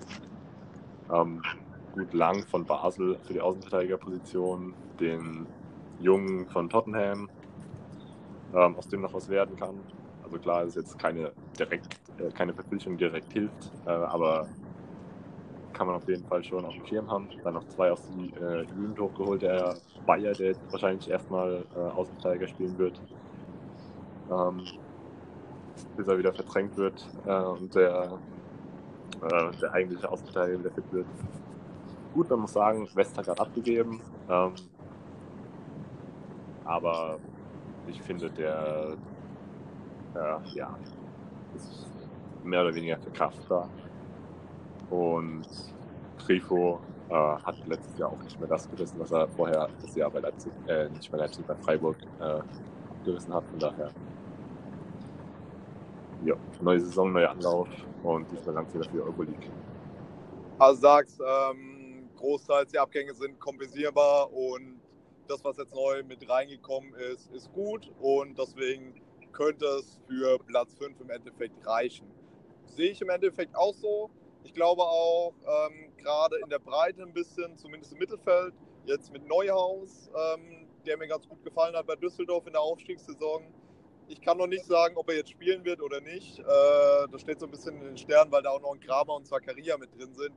Gut Lang von Basel für die Außenverteidigerposition, den Jungen von Tottenham, aus dem noch was werden kann. Also klar, ist jetzt keine Verpflichtung, die direkt hilft, aber kann man auf jeden Fall schon auf dem Schirm haben. Dann noch 2 aus die Jugend hochgeholt, der Bayer, der jetzt wahrscheinlich erstmal Außenverteidiger spielen wird, bis er wieder verdrängt wird und der eigentliche Außenverteidiger wieder fit wird. Gut, man muss sagen, Westag hat abgegeben, aber ich finde, der ist mehr oder weniger verkraftbar. Und Grifo hat letztes Jahr auch nicht mehr das gerissen, was er vorher das Jahr bei Leipzig, bei Freiburg abgerissen hat. Von daher, neue Saison, neuer Anlauf und diesmal ganz wieder für die Euroleague. Also sagst, großteils die Abgänge sind kompensierbar und das, was jetzt neu mit reingekommen ist, ist gut und deswegen könnte es für Platz 5 im Endeffekt reichen. Sehe ich im Endeffekt auch so. Ich glaube auch, gerade in der Breite ein bisschen, zumindest im Mittelfeld, jetzt mit Neuhaus, der mir ganz gut gefallen hat bei Düsseldorf in der Aufstiegssaison. Ich kann noch nicht sagen, ob er jetzt spielen wird oder nicht. Das steht so ein bisschen in den Sternen, weil da auch noch ein Kramer und Zakaria mit drin sind.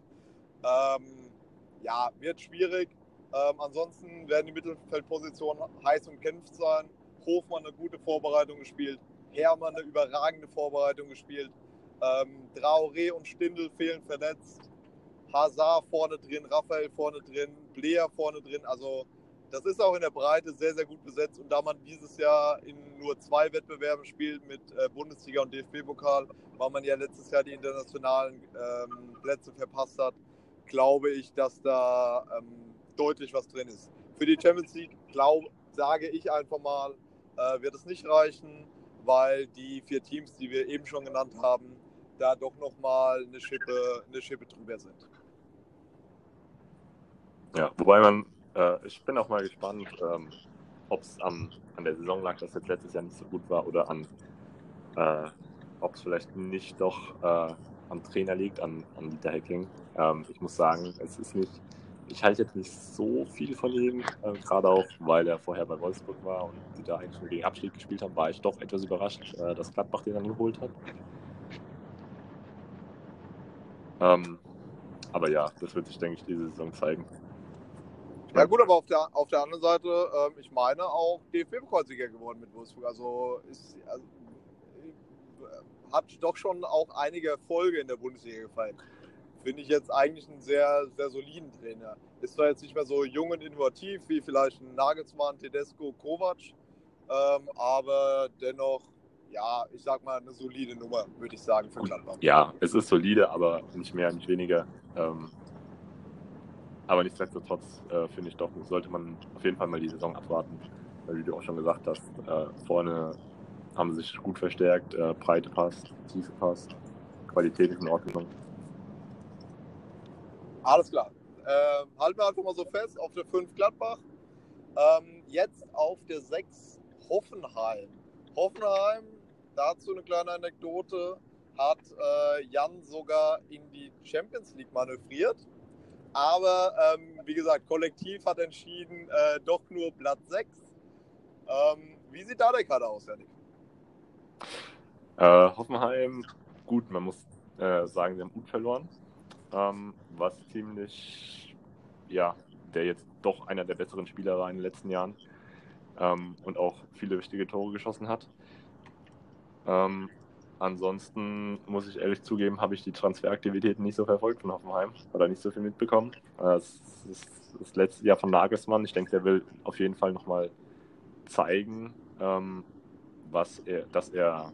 Wird schwierig. Ansonsten werden die Mittelfeldpositionen heiß umkämpft sein. Hofmann eine gute Vorbereitung gespielt. Hermann eine überragende Vorbereitung gespielt. Traoré und Stindl fehlen verletzt. Hazard vorne drin, Raphael vorne drin, Blea vorne drin. Also das ist auch in der Breite sehr, sehr gut besetzt. Und da man dieses Jahr in nur 2 Wettbewerben spielt mit Bundesliga und DFB-Pokal, weil man ja letztes Jahr die internationalen Plätze verpasst hat, glaube ich, dass da deutlich was drin ist. Für die Champions League, sage ich einfach mal, wird es nicht reichen, weil die 4 Teams, die wir eben schon genannt haben, da doch nochmal eine Schippe drüber sind. Ja, wobei ich bin auch mal gespannt, ob es an der Saison lag, dass jetzt letztes Jahr nicht so gut war oder ob es vielleicht nicht doch am Trainer liegt, an Dieter Hecking. Ich muss sagen, ich halte jetzt nicht so viel von ihm, gerade auch, weil er vorher bei Wolfsburg war und die da eigentlich schon gegen Abstieg gespielt haben, war ich doch etwas überrascht, dass Gladbach den dann geholt hat. Aber ja, das wird sich, denke ich, diese Saison zeigen. Ja gut, aber auf der anderen Seite, ich meine auch DFB-Pokalsieger geworden mit Wolfsburg. Also hat doch schon auch einige Erfolge in der Bundesliga gefallen. Finde ich jetzt eigentlich einen sehr, sehr soliden Trainer. Ist zwar jetzt nicht mehr so jung und innovativ wie vielleicht ein Nagelsmann, Tedesco, Kovac, aber dennoch, ich sag mal, eine solide Nummer, würde ich sagen, für Gladbach. Ja, es ist solide, aber nicht mehr, nicht weniger. Aber nichtsdestotrotz finde ich doch, sollte man auf jeden Fall mal die Saison abwarten. Weil, wie du auch schon gesagt hast, vorne haben sie sich gut verstärkt, Breite passt, Tiefe passt, Qualität ist in Ordnung. Alles klar. Halten wir einfach mal so fest, auf der 5 Gladbach. Jetzt auf der 6 Hoffenheim. Hoffenheim, dazu eine kleine Anekdote, hat Jan sogar in die Champions League manövriert. Aber wie gesagt, kollektiv hat entschieden, doch nur Platz 6. Wie sieht da der Kader aus, Janik? Hoffenheim, gut, man muss sagen, sie haben gut verloren. Was ziemlich, ja, der jetzt doch einer der besseren Spieler war in den letzten Jahren und auch viele wichtige Tore geschossen hat. Ansonsten muss ich ehrlich zugeben, habe ich die Transferaktivitäten nicht so verfolgt von Hoffenheim oder nicht so viel mitbekommen. Es ist das letzte Jahr von Nagelsmann. Ich denke, der will auf jeden Fall nochmal zeigen, dass er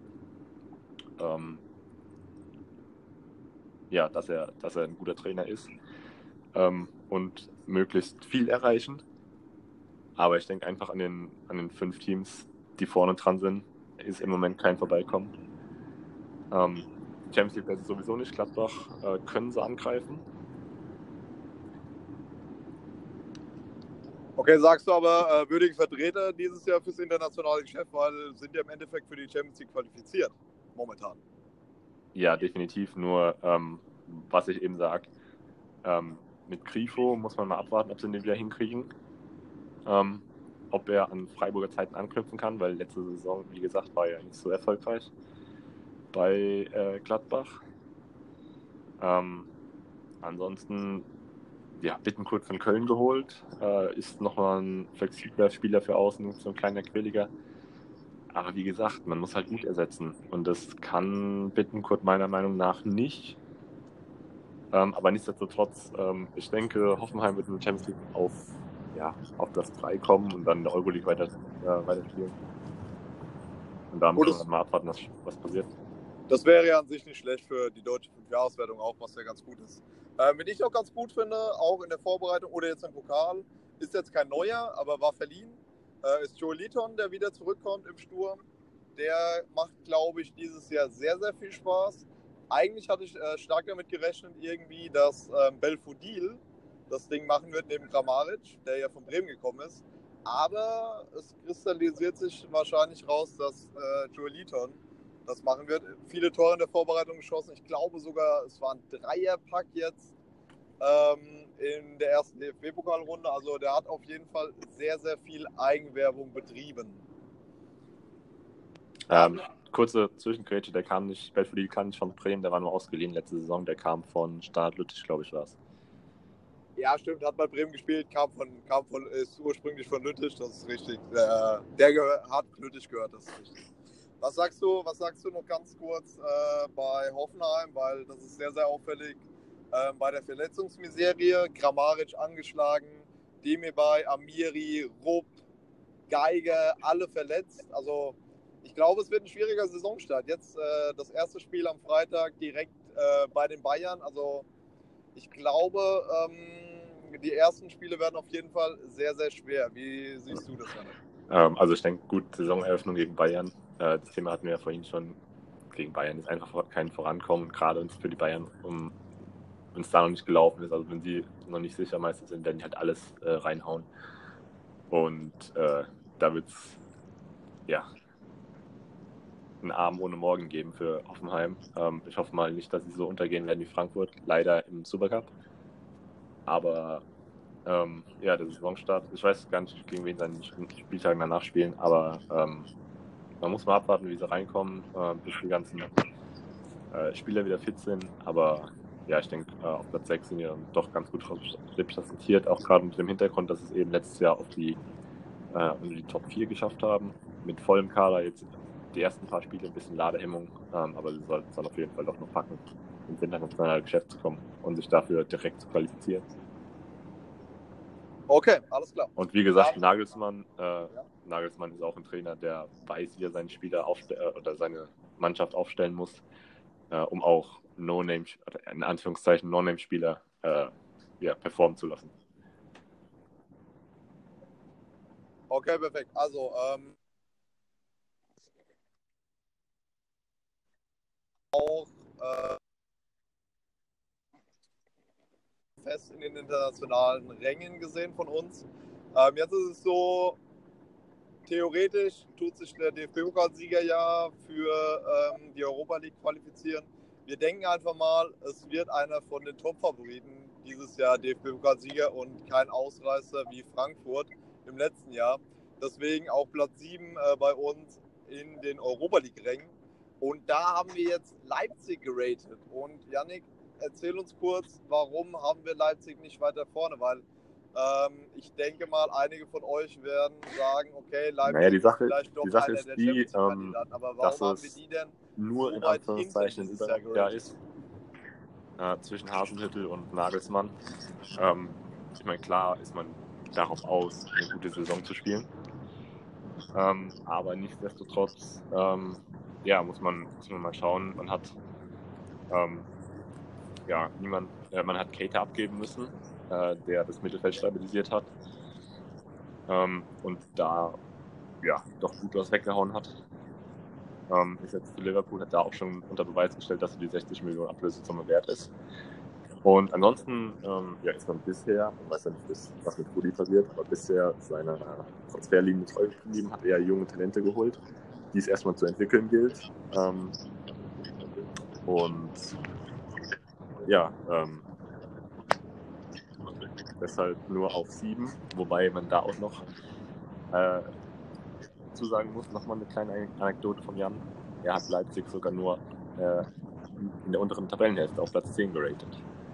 ein guter Trainer ist und möglichst viel erreichen. Aber ich denke einfach an den 5 Teams, die vorne dran sind, ist im Moment kein Vorbeikommen. Champions League ist sowieso nicht. Gladbach können sie angreifen. Okay, sagst du aber würdige Vertreter dieses Jahr fürs internationale Geschäft, weil sind ja im Endeffekt für die Champions League qualifiziert, momentan. Ja, definitiv. Nur, was ich eben sage, mit Grifo muss man mal abwarten, ob sie den wieder hinkriegen. Ob er an Freiburger Zeiten anknüpfen kann, weil letzte Saison, wie gesagt, war er nicht so erfolgreich bei Gladbach. Ansonsten, ja, Bittencourt von Köln geholt, ist nochmal ein flexibler Spieler für außen, so ein kleiner Quäliger. Aber wie gesagt, man muss halt Mut ersetzen. Und das kann Bittencourt meiner Meinung nach nicht. Aber nichtsdestotrotz, ich denke, Hoffenheim wird in der Champions League auf Platz 3 kommen und dann in der Euroleague weiter spielen. Und da muss man mal abwarten, was passiert. Das wäre ja an sich nicht schlecht für die deutsche 5-Jahreswertung auch, was ja ganz gut ist. Wenn ich auch ganz gut finde, auch in der Vorbereitung oder jetzt im Pokal, ist jetzt kein neuer, aber war verliehen, ist Joe Liton, der wieder zurückkommt im Sturm. Der macht, glaube ich, dieses Jahr sehr, sehr viel Spaß. Eigentlich hatte ich stark damit gerechnet, irgendwie, dass Belfodil das Ding machen wird neben Kramaric, der ja von Bremen gekommen ist. Aber es kristallisiert sich wahrscheinlich raus, dass Joe Liton das machen wird. Viele Tore in der Vorbereitung geschossen. Ich glaube sogar, es war ein Dreierpack jetzt in der ersten DFB-Pokalrunde. Also der hat auf jeden Fall sehr, sehr viel Eigenwerbung betrieben. Kurze Zwischengrätsche, Belfodil kam nicht von Bremen, der war nur ausgeliehen letzte Saison, der kam von Standard Lüttich, glaube ich, war es. Ja, stimmt, hat bei Bremen gespielt, ist ursprünglich von Lüttich, das ist richtig. Hat Lüttich gehört, das ist richtig. Was sagst du noch ganz kurz bei Hoffenheim, weil das ist sehr, sehr auffällig bei der Verletzungsmiserie. Kramaric angeschlagen, Demirbay, Amiri, Rupp, Geiger, alle verletzt. Also ich glaube, es wird ein schwieriger Saisonstart. Jetzt das erste Spiel am Freitag direkt bei den Bayern. Also ich glaube, die ersten Spiele werden auf jeden Fall sehr, sehr schwer. Wie siehst du das, Janne? Also ich denke, gut, Saisoneröffnung gegen Bayern. Das Thema hatten wir ja vorhin schon. Gegen Bayern ist einfach kein Vorankommen, gerade für die Bayern, wenn es da noch nicht gelaufen ist. Also wenn sie noch nicht sicher Meister sind, werden die halt alles reinhauen. Und da wird es einen Abend ohne Morgen geben für Hoffenheim. Ich hoffe mal nicht, dass sie so untergehen werden wie Frankfurt, leider im Supercup. Aber der Saisonstart, ich weiß gar nicht, gegen wen sie an den Spieltagen danach spielen, aber man muss mal abwarten, wie sie reinkommen, bis die ganzen Spieler wieder fit sind. Aber ja, ich denke, auf Platz 6 sind wir doch ganz gut repräsentiert, auch gerade mit dem Hintergrund, dass es eben letztes Jahr auf die Top 4 geschafft haben, mit vollem Kader. Jetzt die ersten paar Spiele ein bisschen Ladehemmung, aber sie sollten es dann auf jeden Fall doch noch packen, ins internationale Geschäft zu kommen und sich dafür direkt zu qualifizieren. Okay, alles klar. Und wie gesagt, Nagelsmann ist auch ein Trainer, der weiß, wie er seine Spieler oder seine Mannschaft aufstellen muss, um auch in Anführungszeichen No-Name-Spieler performen zu lassen. Okay, perfekt. Also, auch fest in den internationalen Rängen gesehen von uns. Jetzt ist es so, theoretisch tut sich der DFB-Pokalsieger ja für die Europa League qualifizieren. Wir denken einfach mal, es wird einer von den Top-Favoriten dieses Jahr DFB-Pokalsieger und kein Ausreißer wie Frankfurt im letzten Jahr. Deswegen auch Platz 7 bei uns in den Europa League-Rängen. Und da haben wir jetzt Leipzig geratet. Und Yannick, erzähl uns kurz, warum haben wir Leipzig nicht weiter vorne? Weil ich denke mal, einige von euch werden sagen, okay, Leipzig Die Sache, ist vielleicht doch die Sache einer ist der die, Champions-Kandidaten. Aber dass warum haben wir es die denn nur so in weit hinten Anführungszeichen ein dieses Jahr Übergangsjahr geratet? ist zwischen Hasenhüttl und Nagelsmann. Ich meine, klar ist man darauf aus, eine gute Saison zu spielen. Aber nichtsdestotrotz muss man mal schauen. Man hat man hat Keita abgeben müssen, der das Mittelfeld stabilisiert hat und da doch gut was weggehauen hat. Ist jetzt zu Liverpool, hat da auch schon unter Beweis gestellt, dass er die 60 Millionen Ablösesumme wert ist. Und ansonsten ist man bisher, man weiß ja nicht, was mit Rudi passiert, aber bisher seiner Transferlinie treu geblieben, hat eher junge Talente geholt, die es erstmal zu entwickeln gilt. Deshalb nur auf 7, wobei man da auch noch zusagen muss, nochmal eine kleine Anekdote von Jan. Er hat Leipzig sogar nur in der unteren Tabellenhälfte auf Platz 10 geratet.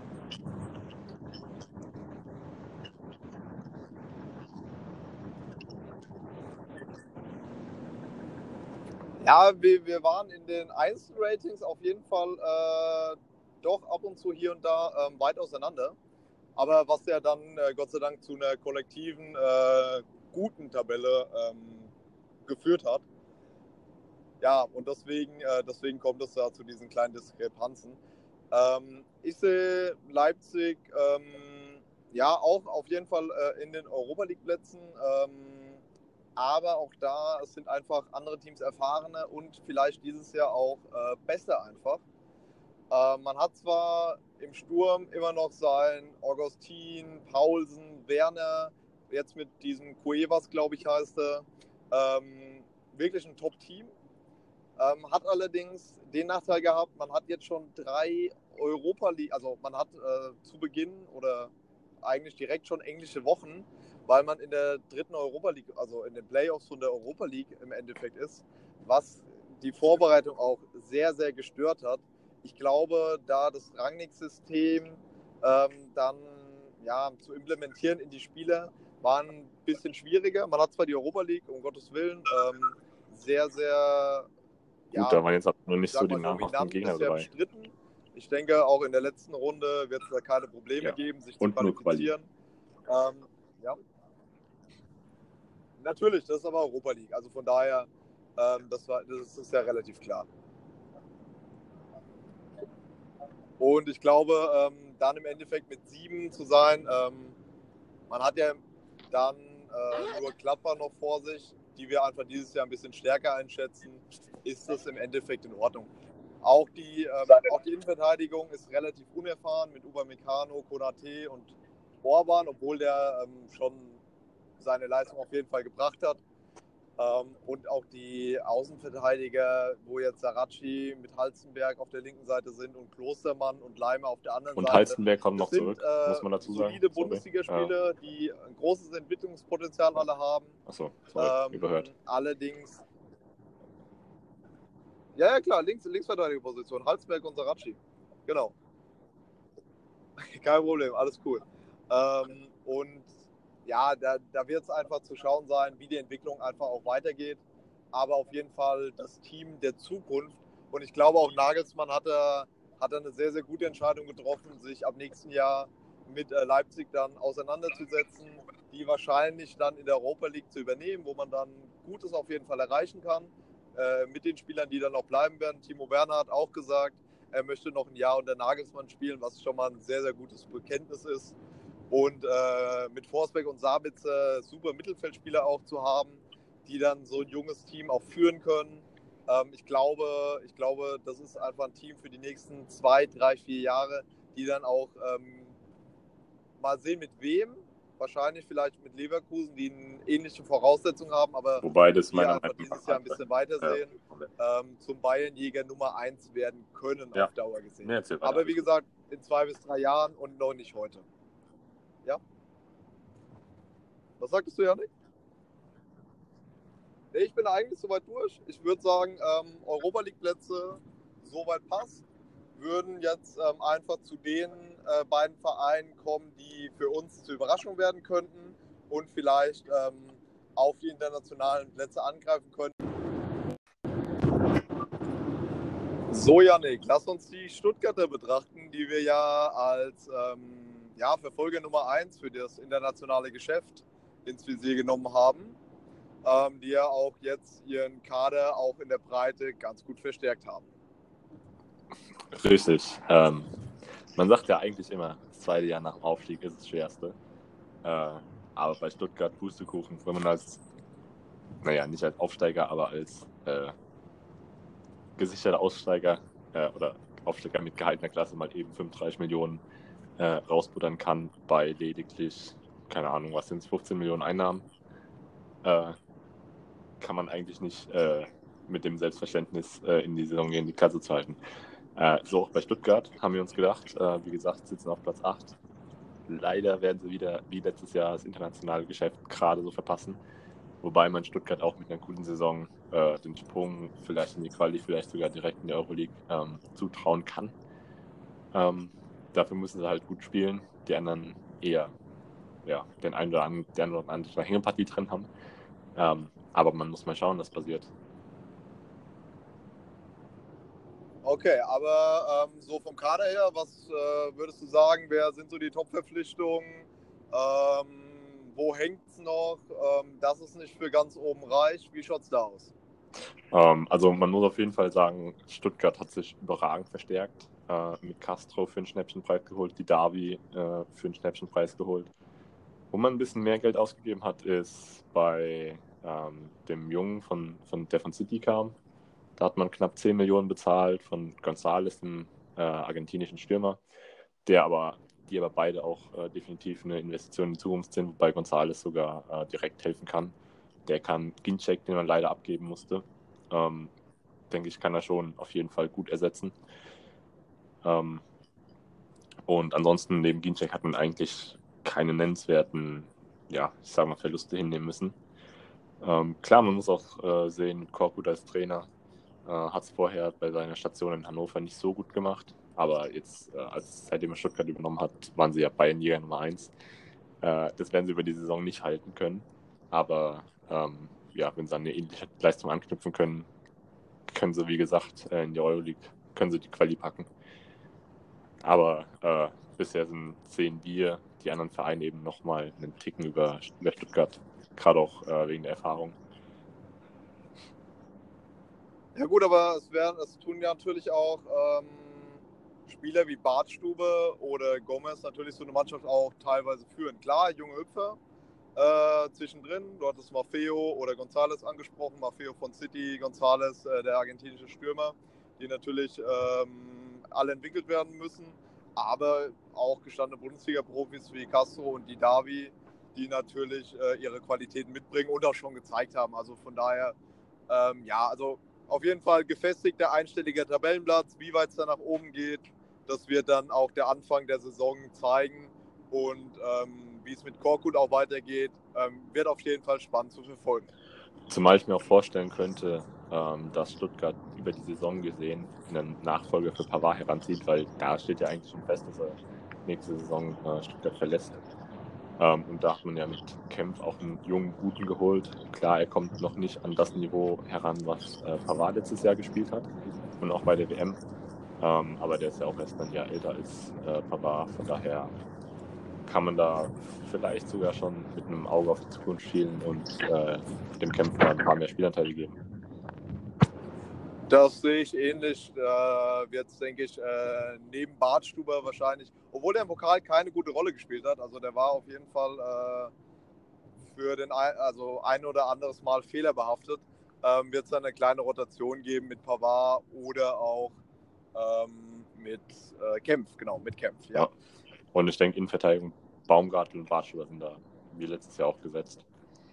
Ja, wir waren in den Einzelratings auf jeden Fall doch ab und zu hier und da weit auseinander. Aber was ja dann Gott sei Dank zu einer kollektiven, guten Tabelle geführt hat. Ja, und deswegen kommt es da zu diesen kleinen Diskrepanzen. Ich sehe Leipzig auch auf jeden Fall in den Europa League Plätzen. Aber auch da, es sind einfach andere Teams erfahrener und vielleicht dieses Jahr auch besser einfach. Man hat zwar im Sturm immer noch sein Augustin, Paulsen, Werner, jetzt mit diesem Cuevas, glaube ich, heißt er, wirklich ein Top-Team. Hat allerdings den Nachteil gehabt, man hat jetzt schon 3 Europa League, also man hat zu Beginn oder eigentlich direkt schon englische Wochen, weil man in der dritten Europa League, also in den Playoffs von der Europa League im Endeffekt ist, was die Vorbereitung auch sehr, sehr gestört hat. Ich glaube, da das Rangnick-System dann zu implementieren in die Spieler war ein bisschen schwieriger. Man hat zwar die Europa League, um Gottes Willen, sehr, sehr gut, da waren jetzt auch noch nicht so die namhaften Gegner dabei. Bestritten. Ich denke, auch in der letzten Runde wird es da keine Probleme geben, sich zu qualifizieren. Natürlich, das ist aber Europa League. Also von daher, das ist ja relativ klar. Und ich glaube, dann im Endeffekt mit 7 zu sein, man hat ja dann nur Klapper noch vor sich, die wir einfach dieses Jahr ein bisschen stärker einschätzen, ist das im Endeffekt in Ordnung. Auch die Innenverteidigung ist relativ unerfahren mit Upamecano, Konate und Orban, obwohl der schon seine Leistung auf jeden Fall gebracht hat. Und auch die Außenverteidiger, wo jetzt Saracchi mit Halstenberg auf der linken Seite sind und Klostermann und Leimer auf der anderen Seite. Und Halstenberg kommt noch zurück, muss man dazu sagen. Solide Bundesligaspieler, die ein großes Entwicklungspotenzial alle haben. Achso, sorry, überhört. Allerdings. Ja, klar, Linksverteidigerposition. Halstenberg und Saracchi. Genau. Kein Problem, alles cool. Und ja, da wird es einfach zu schauen sein, wie die Entwicklung einfach auch weitergeht. Aber auf jeden Fall das Team der Zukunft. Und ich glaube, auch Nagelsmann hat eine sehr, sehr gute Entscheidung getroffen, sich ab nächsten Jahr mit Leipzig dann auseinanderzusetzen, die wahrscheinlich dann in der Europa League zu übernehmen, wo man dann Gutes auf jeden Fall erreichen kann. Mit den Spielern, die dann auch bleiben werden. Timo Werner hat auch gesagt, er möchte noch ein Jahr unter Nagelsmann spielen, was schon mal ein sehr, sehr gutes Bekenntnis ist. und mit Forsberg und Sabitzer super Mittelfeldspieler auch zu haben, die dann so ein junges Team auch führen können. Ich glaube, das ist einfach ein Team für die nächsten 2, 3, 4 Jahre, die dann auch mal sehen, mit wem. Wahrscheinlich vielleicht mit Leverkusen, die eine ähnliche Voraussetzungen haben, aber Wobei das die meiner einfach Meinung dieses nach Jahr ein bisschen weiter sehen, Ja. zum Bayernjäger Nummer 1 werden können Ja. auf Dauer gesehen. Nee, erzähl weiter. Aber wie gesagt, in 2 bis 3 Jahren und noch nicht heute. Ja? Was sagtest du, Janik? Nee, ich bin eigentlich soweit durch. Ich würde sagen, Europa League Plätze soweit passt. Würden jetzt einfach zu den beiden Vereinen kommen, die für uns zur Überraschung werden könnten und vielleicht auf die internationalen Plätze angreifen könnten. So, Jannik, lass uns die Stuttgarter betrachten, die wir ja als Verfolger Nummer 1 für das internationale Geschäft ins Visier genommen haben, die ja auch jetzt ihren Kader auch in der Breite ganz gut verstärkt haben. Richtig. Man sagt ja eigentlich immer, das zweite Jahr nach dem Aufstieg ist das schwerste. Aber bei Stuttgart Pustekuchen, wenn man nicht als Aufsteiger, aber als gesicherter Aussteiger oder Aufsteiger mit gehaltener Klasse mal eben 35 Millionen rausbuttern kann bei lediglich, keine Ahnung, was sind es, 15 Millionen Einnahmen, kann man eigentlich nicht mit dem Selbstverständnis in die Saison gehen, die Klasse zu halten. So auch bei Stuttgart haben wir uns gedacht, wie gesagt, sitzen auf Platz 8. Leider werden sie wieder wie letztes Jahr das internationale Geschäft gerade so verpassen. Wobei man Stuttgart auch mit einer guten Saison den Sprung vielleicht in die Quali, vielleicht sogar direkt in die Euroleague zutrauen kann. Dafür müssen sie halt gut spielen. Die anderen eher den einen oder anderen Hängepartie drin haben. Aber man muss mal schauen, was passiert. Okay, aber so vom Kader her, was würdest du sagen, wer sind so die Top-Verpflichtungen? Wo hängt es noch? Das ist nicht für ganz oben reicht. Wie schaut es da aus? Also man muss auf jeden Fall sagen, Stuttgart hat sich überragend verstärkt. Mit Castro für einen Schnäppchenpreis geholt, die Davi für einen Schnäppchenpreis geholt. Wo man ein bisschen mehr Geld ausgegeben hat, ist bei dem Jungen, der von City kam. Da hat man knapp 10 Millionen bezahlt von González, einem argentinischen Stürmer, die aber beide auch definitiv eine Investition in die Zukunft sind, wobei González sogar direkt helfen kann. Der kann Ginczek, den man leider abgeben musste, denke ich, kann er schon auf jeden Fall gut ersetzen. Und ansonsten neben Ginczek hat man eigentlich keine nennenswerten, Verluste hinnehmen müssen. Klar, man muss auch sehen, Korkut als Trainer hat es vorher bei seiner Station in Hannover nicht so gut gemacht, aber jetzt, seitdem er Stuttgart übernommen hat, waren sie ja Bayernjäger Nummer 1. Das werden sie über die Saison nicht halten können, aber wenn sie an eine ähnliche Leistung anknüpfen können, können sie, wie gesagt, in die Euroleague, können sie die Quali packen. Aber bisher sehen wir die anderen Vereine eben nochmal einen Ticken über Stuttgart, gerade auch wegen der Erfahrung. Ja gut, aber es tun ja natürlich auch Spieler wie Bartstube oder Gomez natürlich so eine Mannschaft auch teilweise führen. Klar, junge Hüpfer zwischendrin, du hattest Maffeo oder González angesprochen, Maffeo von City, González, der argentinische Stürmer, die natürlich alle entwickelt werden müssen, aber auch gestandene Bundesliga-Profis wie Castro und die Davi, die natürlich ihre Qualitäten mitbringen und auch schon gezeigt haben. Also von daher, also auf jeden Fall gefestigter einstelliger Tabellenplatz. Wie weit es da nach oben geht, das wird dann auch der Anfang der Saison zeigen. Und wie es mit Korkut auch weitergeht, wird auf jeden Fall spannend zu verfolgen. Zumal ich mir auch vorstellen könnte, dass Stuttgart über die Saison gesehen einen Nachfolger für Pavard heranzieht, weil da steht ja eigentlich schon fest, dass er nächste Saison Stuttgart verlässt. Und da hat man ja mit Kempf auch einen jungen Guten geholt. Klar, er kommt noch nicht an das Niveau heran, was Pavard letztes Jahr gespielt hat und auch bei der WM. Aber der ist ja auch erst ein Jahr älter als Pavard. Von daher kann man da vielleicht sogar schon mit einem Auge auf die Zukunft schielen und dem Kämpfer ein paar mehr Spielanteile geben. Das sehe ich ähnlich. Jetzt denke ich, neben Bartstuber wahrscheinlich, obwohl der im Pokal keine gute Rolle gespielt hat. Also der war auf jeden Fall für ein oder anderes Mal fehlerbehaftet. Wird es dann eine kleine Rotation geben mit Pavard oder auch mit Kempf. Genau, mit Kempf, ja. Und ich denke, Innenverteidigung, Baumgartel und Bartstuber sind da wie letztes Jahr auch gesetzt.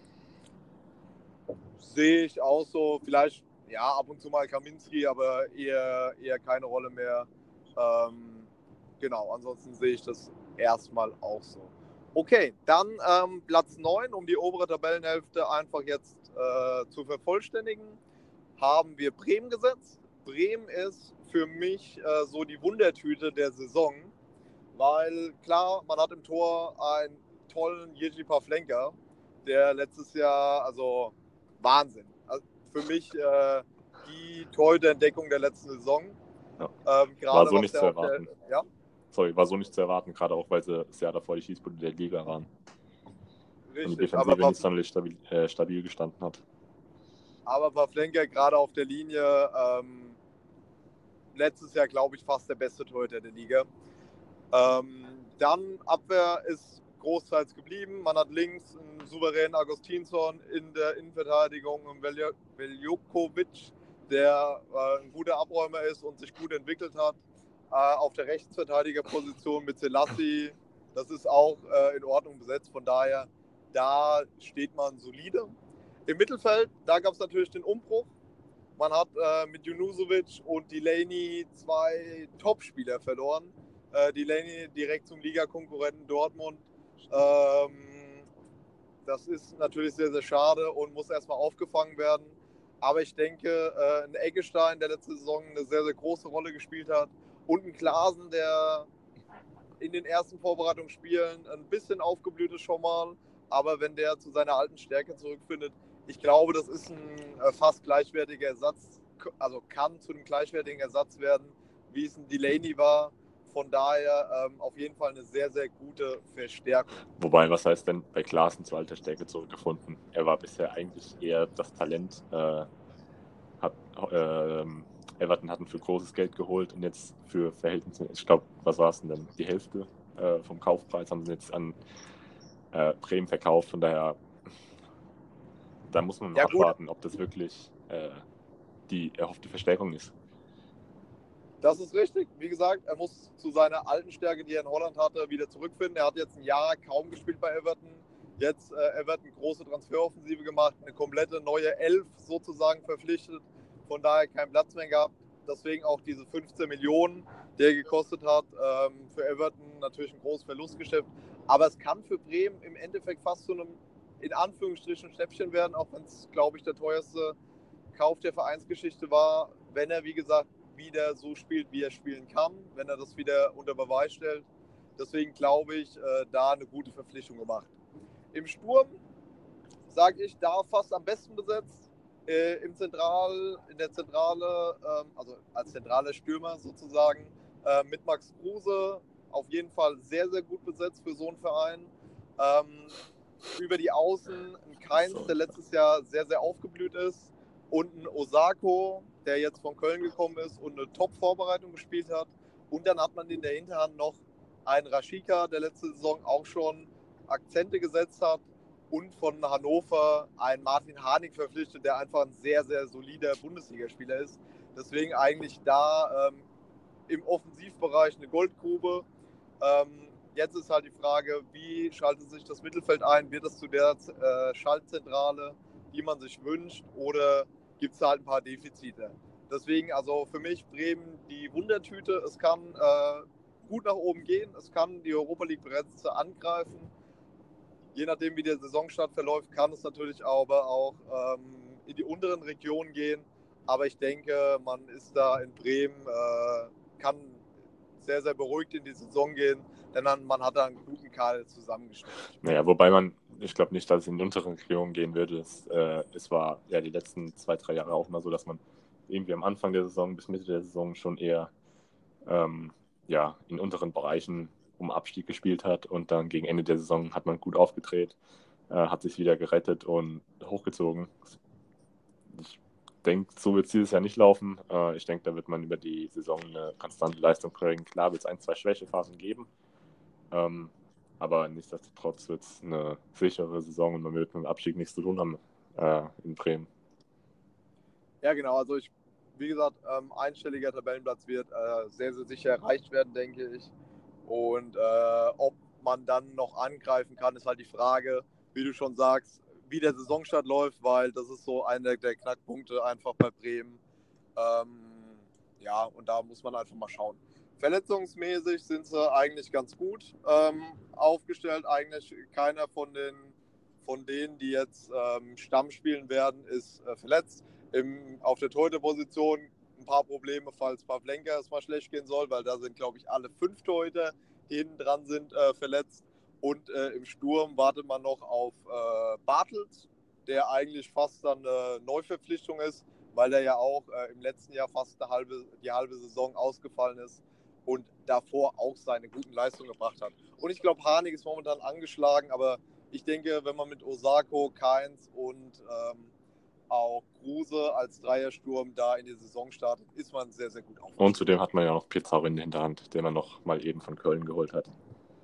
Sehe ich auch so. Vielleicht, ja, ab und zu mal Kaminski, aber eher keine Rolle mehr. Genau, ansonsten sehe ich das erstmal auch so. Okay, dann Platz 9, um die obere Tabellenhälfte einfach jetzt zu vervollständigen, haben wir Bremen gesetzt. Bremen ist für mich so die Wundertüte der Saison, weil klar, man hat im Tor einen tollen Jiří Pavlenka, der letztes Jahr, also Wahnsinn. Also für mich die Torhüterentdeckung der letzten Saison. Ja. War so nicht zu erwarten. Ja? Sorry, war so nicht zu erwarten, gerade auch, weil sie das Jahr davor die Schießbude der Liga waren. Richtig, und die Defensive nicht sonderlich stabil gestanden hat. Aber Pavlenka gerade auf der Linie, letztes Jahr, glaube ich, fast der beste Torhüter der Liga. Dann Abwehr ist großteils geblieben. Man hat links einen souveränen Augustinsson in der Innenverteidigung und Veljokovic, der ein guter Abräumer ist und sich gut entwickelt hat. Auf der Rechtsverteidigerposition mit Selassie, das ist auch in Ordnung besetzt. Von daher, da steht man solide. Im Mittelfeld, da gab es natürlich den Umbruch. Man hat mit Junusovic und Delaney 2 Topspieler verloren. Delaney direkt zum Ligakonkurrenten Dortmund. Das ist natürlich sehr, sehr schade und muss erstmal aufgefangen werden. Aber ich denke, ein Eggestein, der letzte Saison eine sehr, sehr große Rolle gespielt hat, und ein Klaasen, der in den ersten Vorbereitungsspielen ein bisschen aufgeblüht ist schon mal. Aber wenn der zu seiner alten Stärke zurückfindet, ich glaube, das ist ein fast gleichwertiger Ersatz, also kann zu einem gleichwertigen Ersatz werden, wie es ein Delaney war. Von daher auf jeden Fall eine sehr, sehr gute Verstärkung. Wobei, was heißt denn bei Klaasen zu alter Stärke zurückgefunden? Er war bisher eigentlich eher das Talent. Everton hatten für großes Geld geholt und jetzt für Verhältnisse, ich glaube, was war es denn? Die Hälfte vom Kaufpreis haben sie jetzt an Bremen verkauft. Von daher, da muss man abwarten, ob das wirklich die erhoffte Verstärkung ist. Das ist richtig. Wie gesagt, er muss zu seiner alten Stärke, die er in Holland hatte, wieder zurückfinden. Er hat jetzt ein Jahr kaum gespielt bei Everton. Jetzt Everton große Transferoffensive gemacht, eine komplette neue Elf sozusagen verpflichtet. Von daher keinen Platz mehr gehabt. Deswegen auch diese 15 Millionen, die er gekostet hat. Für Everton natürlich ein großes Verlustgeschäft. Aber es kann für Bremen im Endeffekt fast zu einem, in Anführungsstrichen, Schnäppchen werden, auch wenn es, glaube ich, der teuerste Kauf der Vereinsgeschichte war, wenn er, wie gesagt, wieder so spielt, wie er spielen kann, wenn er das wieder unter Beweis stellt. Deswegen glaube ich, da eine gute Verpflichtung gemacht. Im Sturm, sage ich, da fast am besten besetzt. In der Zentrale, also als zentraler Stürmer sozusagen, mit Max Kruse, auf jeden Fall sehr, sehr gut besetzt für so einen Verein. Über die Außen ein Keins, der letztes Jahr sehr, sehr aufgeblüht ist. Und ein Osako, der jetzt von Köln gekommen ist und eine Top-Vorbereitung gespielt hat. Und dann hat man in der Hinterhand noch einen Rashica, der letzte Saison auch schon Akzente gesetzt hat. Und von Hannover einen Martin Harnik verpflichtet, der einfach ein sehr, sehr solider Bundesligaspieler ist. Deswegen eigentlich da im Offensivbereich eine Goldgrube. Jetzt ist halt die Frage, wie schaltet sich das Mittelfeld ein? Wird es zu der Schaltzentrale, die man sich wünscht, oder gibt es halt ein paar Defizite? Deswegen, also für mich Bremen die Wundertüte. Es kann gut nach oben gehen, es kann die Europa League bereits angreifen. Je nachdem, wie der Saisonstart verläuft, kann es natürlich aber auch in die unteren Regionen gehen. Aber ich denke, man ist da in Bremen, kann sehr, sehr beruhigt in die Saison gehen, denn man hat da einen guten Kader zusammengestellt. Naja, wobei ich glaube nicht, dass es in die unteren Regionen gehen würde. Es war ja die letzten 2-3 Jahre auch mal so, dass man irgendwie am Anfang der Saison bis Mitte der Saison schon eher in unteren Bereichen um Abstieg gespielt hat, und dann gegen Ende der Saison hat man gut aufgedreht, hat sich wieder gerettet und hochgezogen. Ich denke, so wird es dieses Jahr nicht laufen. Ich denke, da wird man über die Saison eine konstante Leistung bringen. Klar wird es 1, 2 Schwächephasen geben, aber nichtsdestotrotz wird es eine sichere Saison und man wird mit dem Abstieg nichts zu tun haben in Bremen. Ja, genau. Also wie gesagt, einstelliger Tabellenplatz wird sehr, sehr sicher erreicht werden, denke ich. Und ob man dann noch angreifen kann, ist halt die Frage, wie du schon sagst, wie der Saisonstart läuft, weil das ist so einer der Knackpunkte einfach bei Bremen. Ja, und da muss man einfach mal schauen. Verletzungsmäßig sind sie eigentlich ganz gut aufgestellt. Eigentlich keiner von denen, die jetzt Stamm spielen werden, ist verletzt. Auf der Torhüterposition ein paar Probleme, falls Pavlenka es mal schlecht gehen soll, weil da sind, glaube ich, alle 5 Torhüter, die hinten dran sind, verletzt. Und im Sturm wartet man noch auf Bartels, der eigentlich fast dann eine Neuverpflichtung ist, weil er ja auch im letzten Jahr fast die halbe Saison ausgefallen ist und davor auch seine guten Leistungen gebracht hat. Und ich glaube, Harnik ist momentan angeschlagen, aber ich denke, wenn man mit Osako, Kainz und auch Kruse als Dreiersturm da in die Saison startet, ist man sehr, sehr gut aufgestellt. Und zudem hat man ja noch Pizarro in der Hinterhand, den man noch mal eben von Köln geholt hat.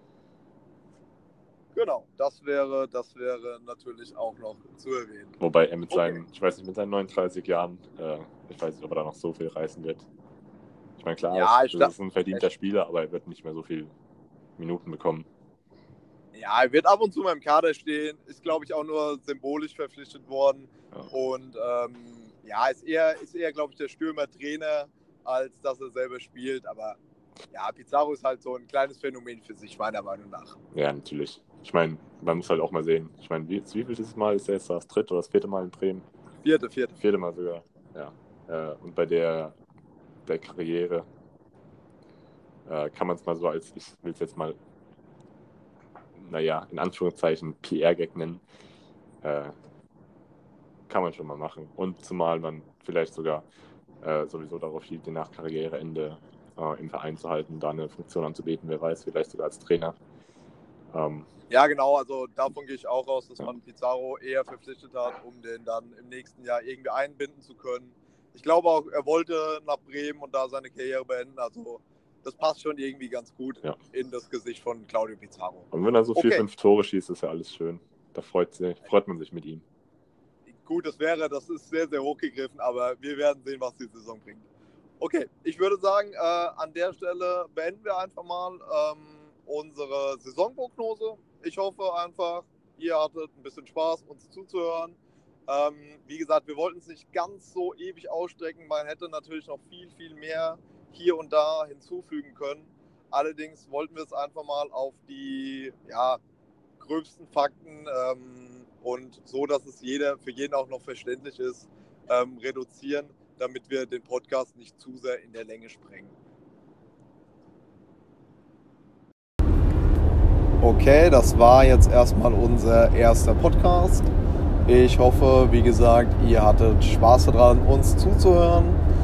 Genau, das wäre natürlich auch noch zu erwähnen. Wobei er mit seinen 39 Jahren, ich weiß nicht, ob er da noch so viel reißen wird. Ich meine, klar, ja, das ist ein verdienter Spieler, aber er wird nicht mehr so viele Minuten bekommen. Ja, er wird ab und zu mal im Kader stehen, ist, glaube ich, auch nur symbolisch verpflichtet worden. Ja. Und ist eher, glaube ich, der Stürmer-Trainer, als dass er selber spielt. Aber ja, Pizarro ist halt so ein kleines Phänomen für sich, meiner Meinung nach. Ja, natürlich. Ich meine, man muss halt auch mal sehen. Ich meine, wie vieltes Mal ist er jetzt das 3. oder das 4. Mal in Bremen? Vierte Mal sogar, ja. Und bei der Karriere kann man es mal so als, ich will es jetzt mal, in Anführungszeichen PR-Gag nennen, kann man schon mal machen. Und zumal man vielleicht sogar sowieso darauf schielt, nach Karriereende im Verein zu halten, da eine Funktion anzubieten, wer weiß, vielleicht sogar als Trainer. Ja, genau, also davon gehe ich auch aus, dass man Pizarro eher verpflichtet hat, um den dann im nächsten Jahr irgendwie einbinden zu können. Ich glaube auch, er wollte nach Bremen und da seine Karriere beenden, also das passt schon irgendwie ganz gut in das Gesicht von Claudio Pizarro. Und wenn er so 5 Tore schießt, ist ja alles schön. Da freut man sich mit ihm. Gut, das ist sehr, sehr hochgegriffen, aber wir werden sehen, was die Saison bringt. Okay, ich würde sagen, an der Stelle beenden wir einfach mal unsere Saisonprognose. Ich hoffe einfach, ihr hattet ein bisschen Spaß, uns zuzuhören. Wie gesagt, wir wollten es nicht ganz so ewig ausstrecken. Man hätte natürlich noch viel, viel mehr hier und da hinzufügen können. Allerdings wollten wir es einfach mal auf die gröbsten Fakten und so, dass es für jeden auch noch verständlich ist, reduzieren, damit wir den Podcast nicht zu sehr in der Länge sprengen. Okay, das war jetzt erstmal unser erster Podcast. Ich hoffe, wie gesagt, ihr hattet Spaß daran, uns zuzuhören.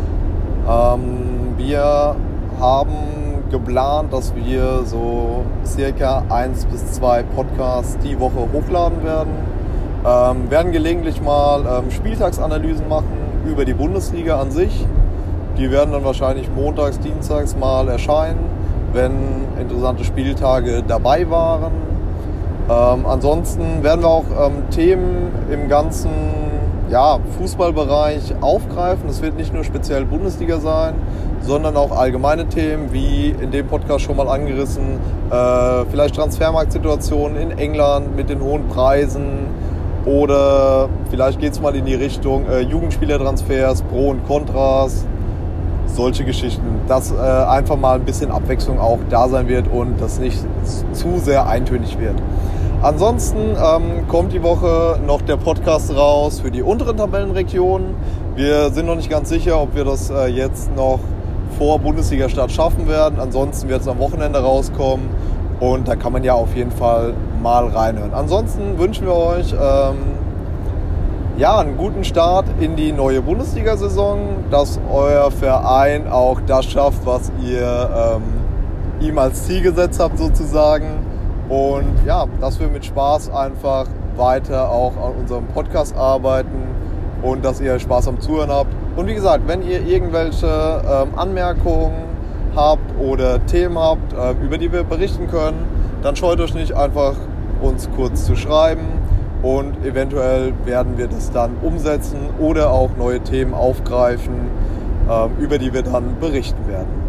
Wir haben geplant, dass wir so circa 1 bis 2 Podcasts die Woche hochladen werden. Werden gelegentlich mal Spieltagsanalysen machen über die Bundesliga an sich. Die werden dann wahrscheinlich montags, dienstags mal erscheinen, wenn interessante Spieltage dabei waren. Ansonsten werden wir auch Themen im ganzen Fußballbereich aufgreifen. Es wird nicht nur speziell Bundesliga sein, sondern auch allgemeine Themen, wie in dem Podcast schon mal angerissen, vielleicht Transfermarktsituationen in England mit den hohen Preisen oder vielleicht geht es mal in die Richtung Jugendspielertransfers, Pro und Kontras, solche Geschichten, dass einfach mal ein bisschen Abwechslung auch da sein wird und das nicht zu sehr eintönig wird. Ansonsten kommt die Woche noch der Podcast raus für die unteren Tabellenregionen. Wir sind noch nicht ganz sicher, ob wir das jetzt noch vor Bundesliga-Start schaffen werden. Ansonsten wird es am Wochenende rauskommen und da kann man ja auf jeden Fall mal reinhören. Ansonsten wünschen wir euch einen guten Start in die neue Bundesliga-Saison, dass euer Verein auch das schafft, was ihr ihm als Ziel gesetzt habt sozusagen. Und dass wir mit Spaß einfach weiter auch an unserem Podcast arbeiten und dass ihr Spaß am Zuhören habt. Und wie gesagt, wenn ihr irgendwelche Anmerkungen habt oder Themen habt, über die wir berichten können, dann scheut euch nicht, einfach uns kurz zu schreiben und eventuell werden wir das dann umsetzen oder auch neue Themen aufgreifen, über die wir dann berichten werden.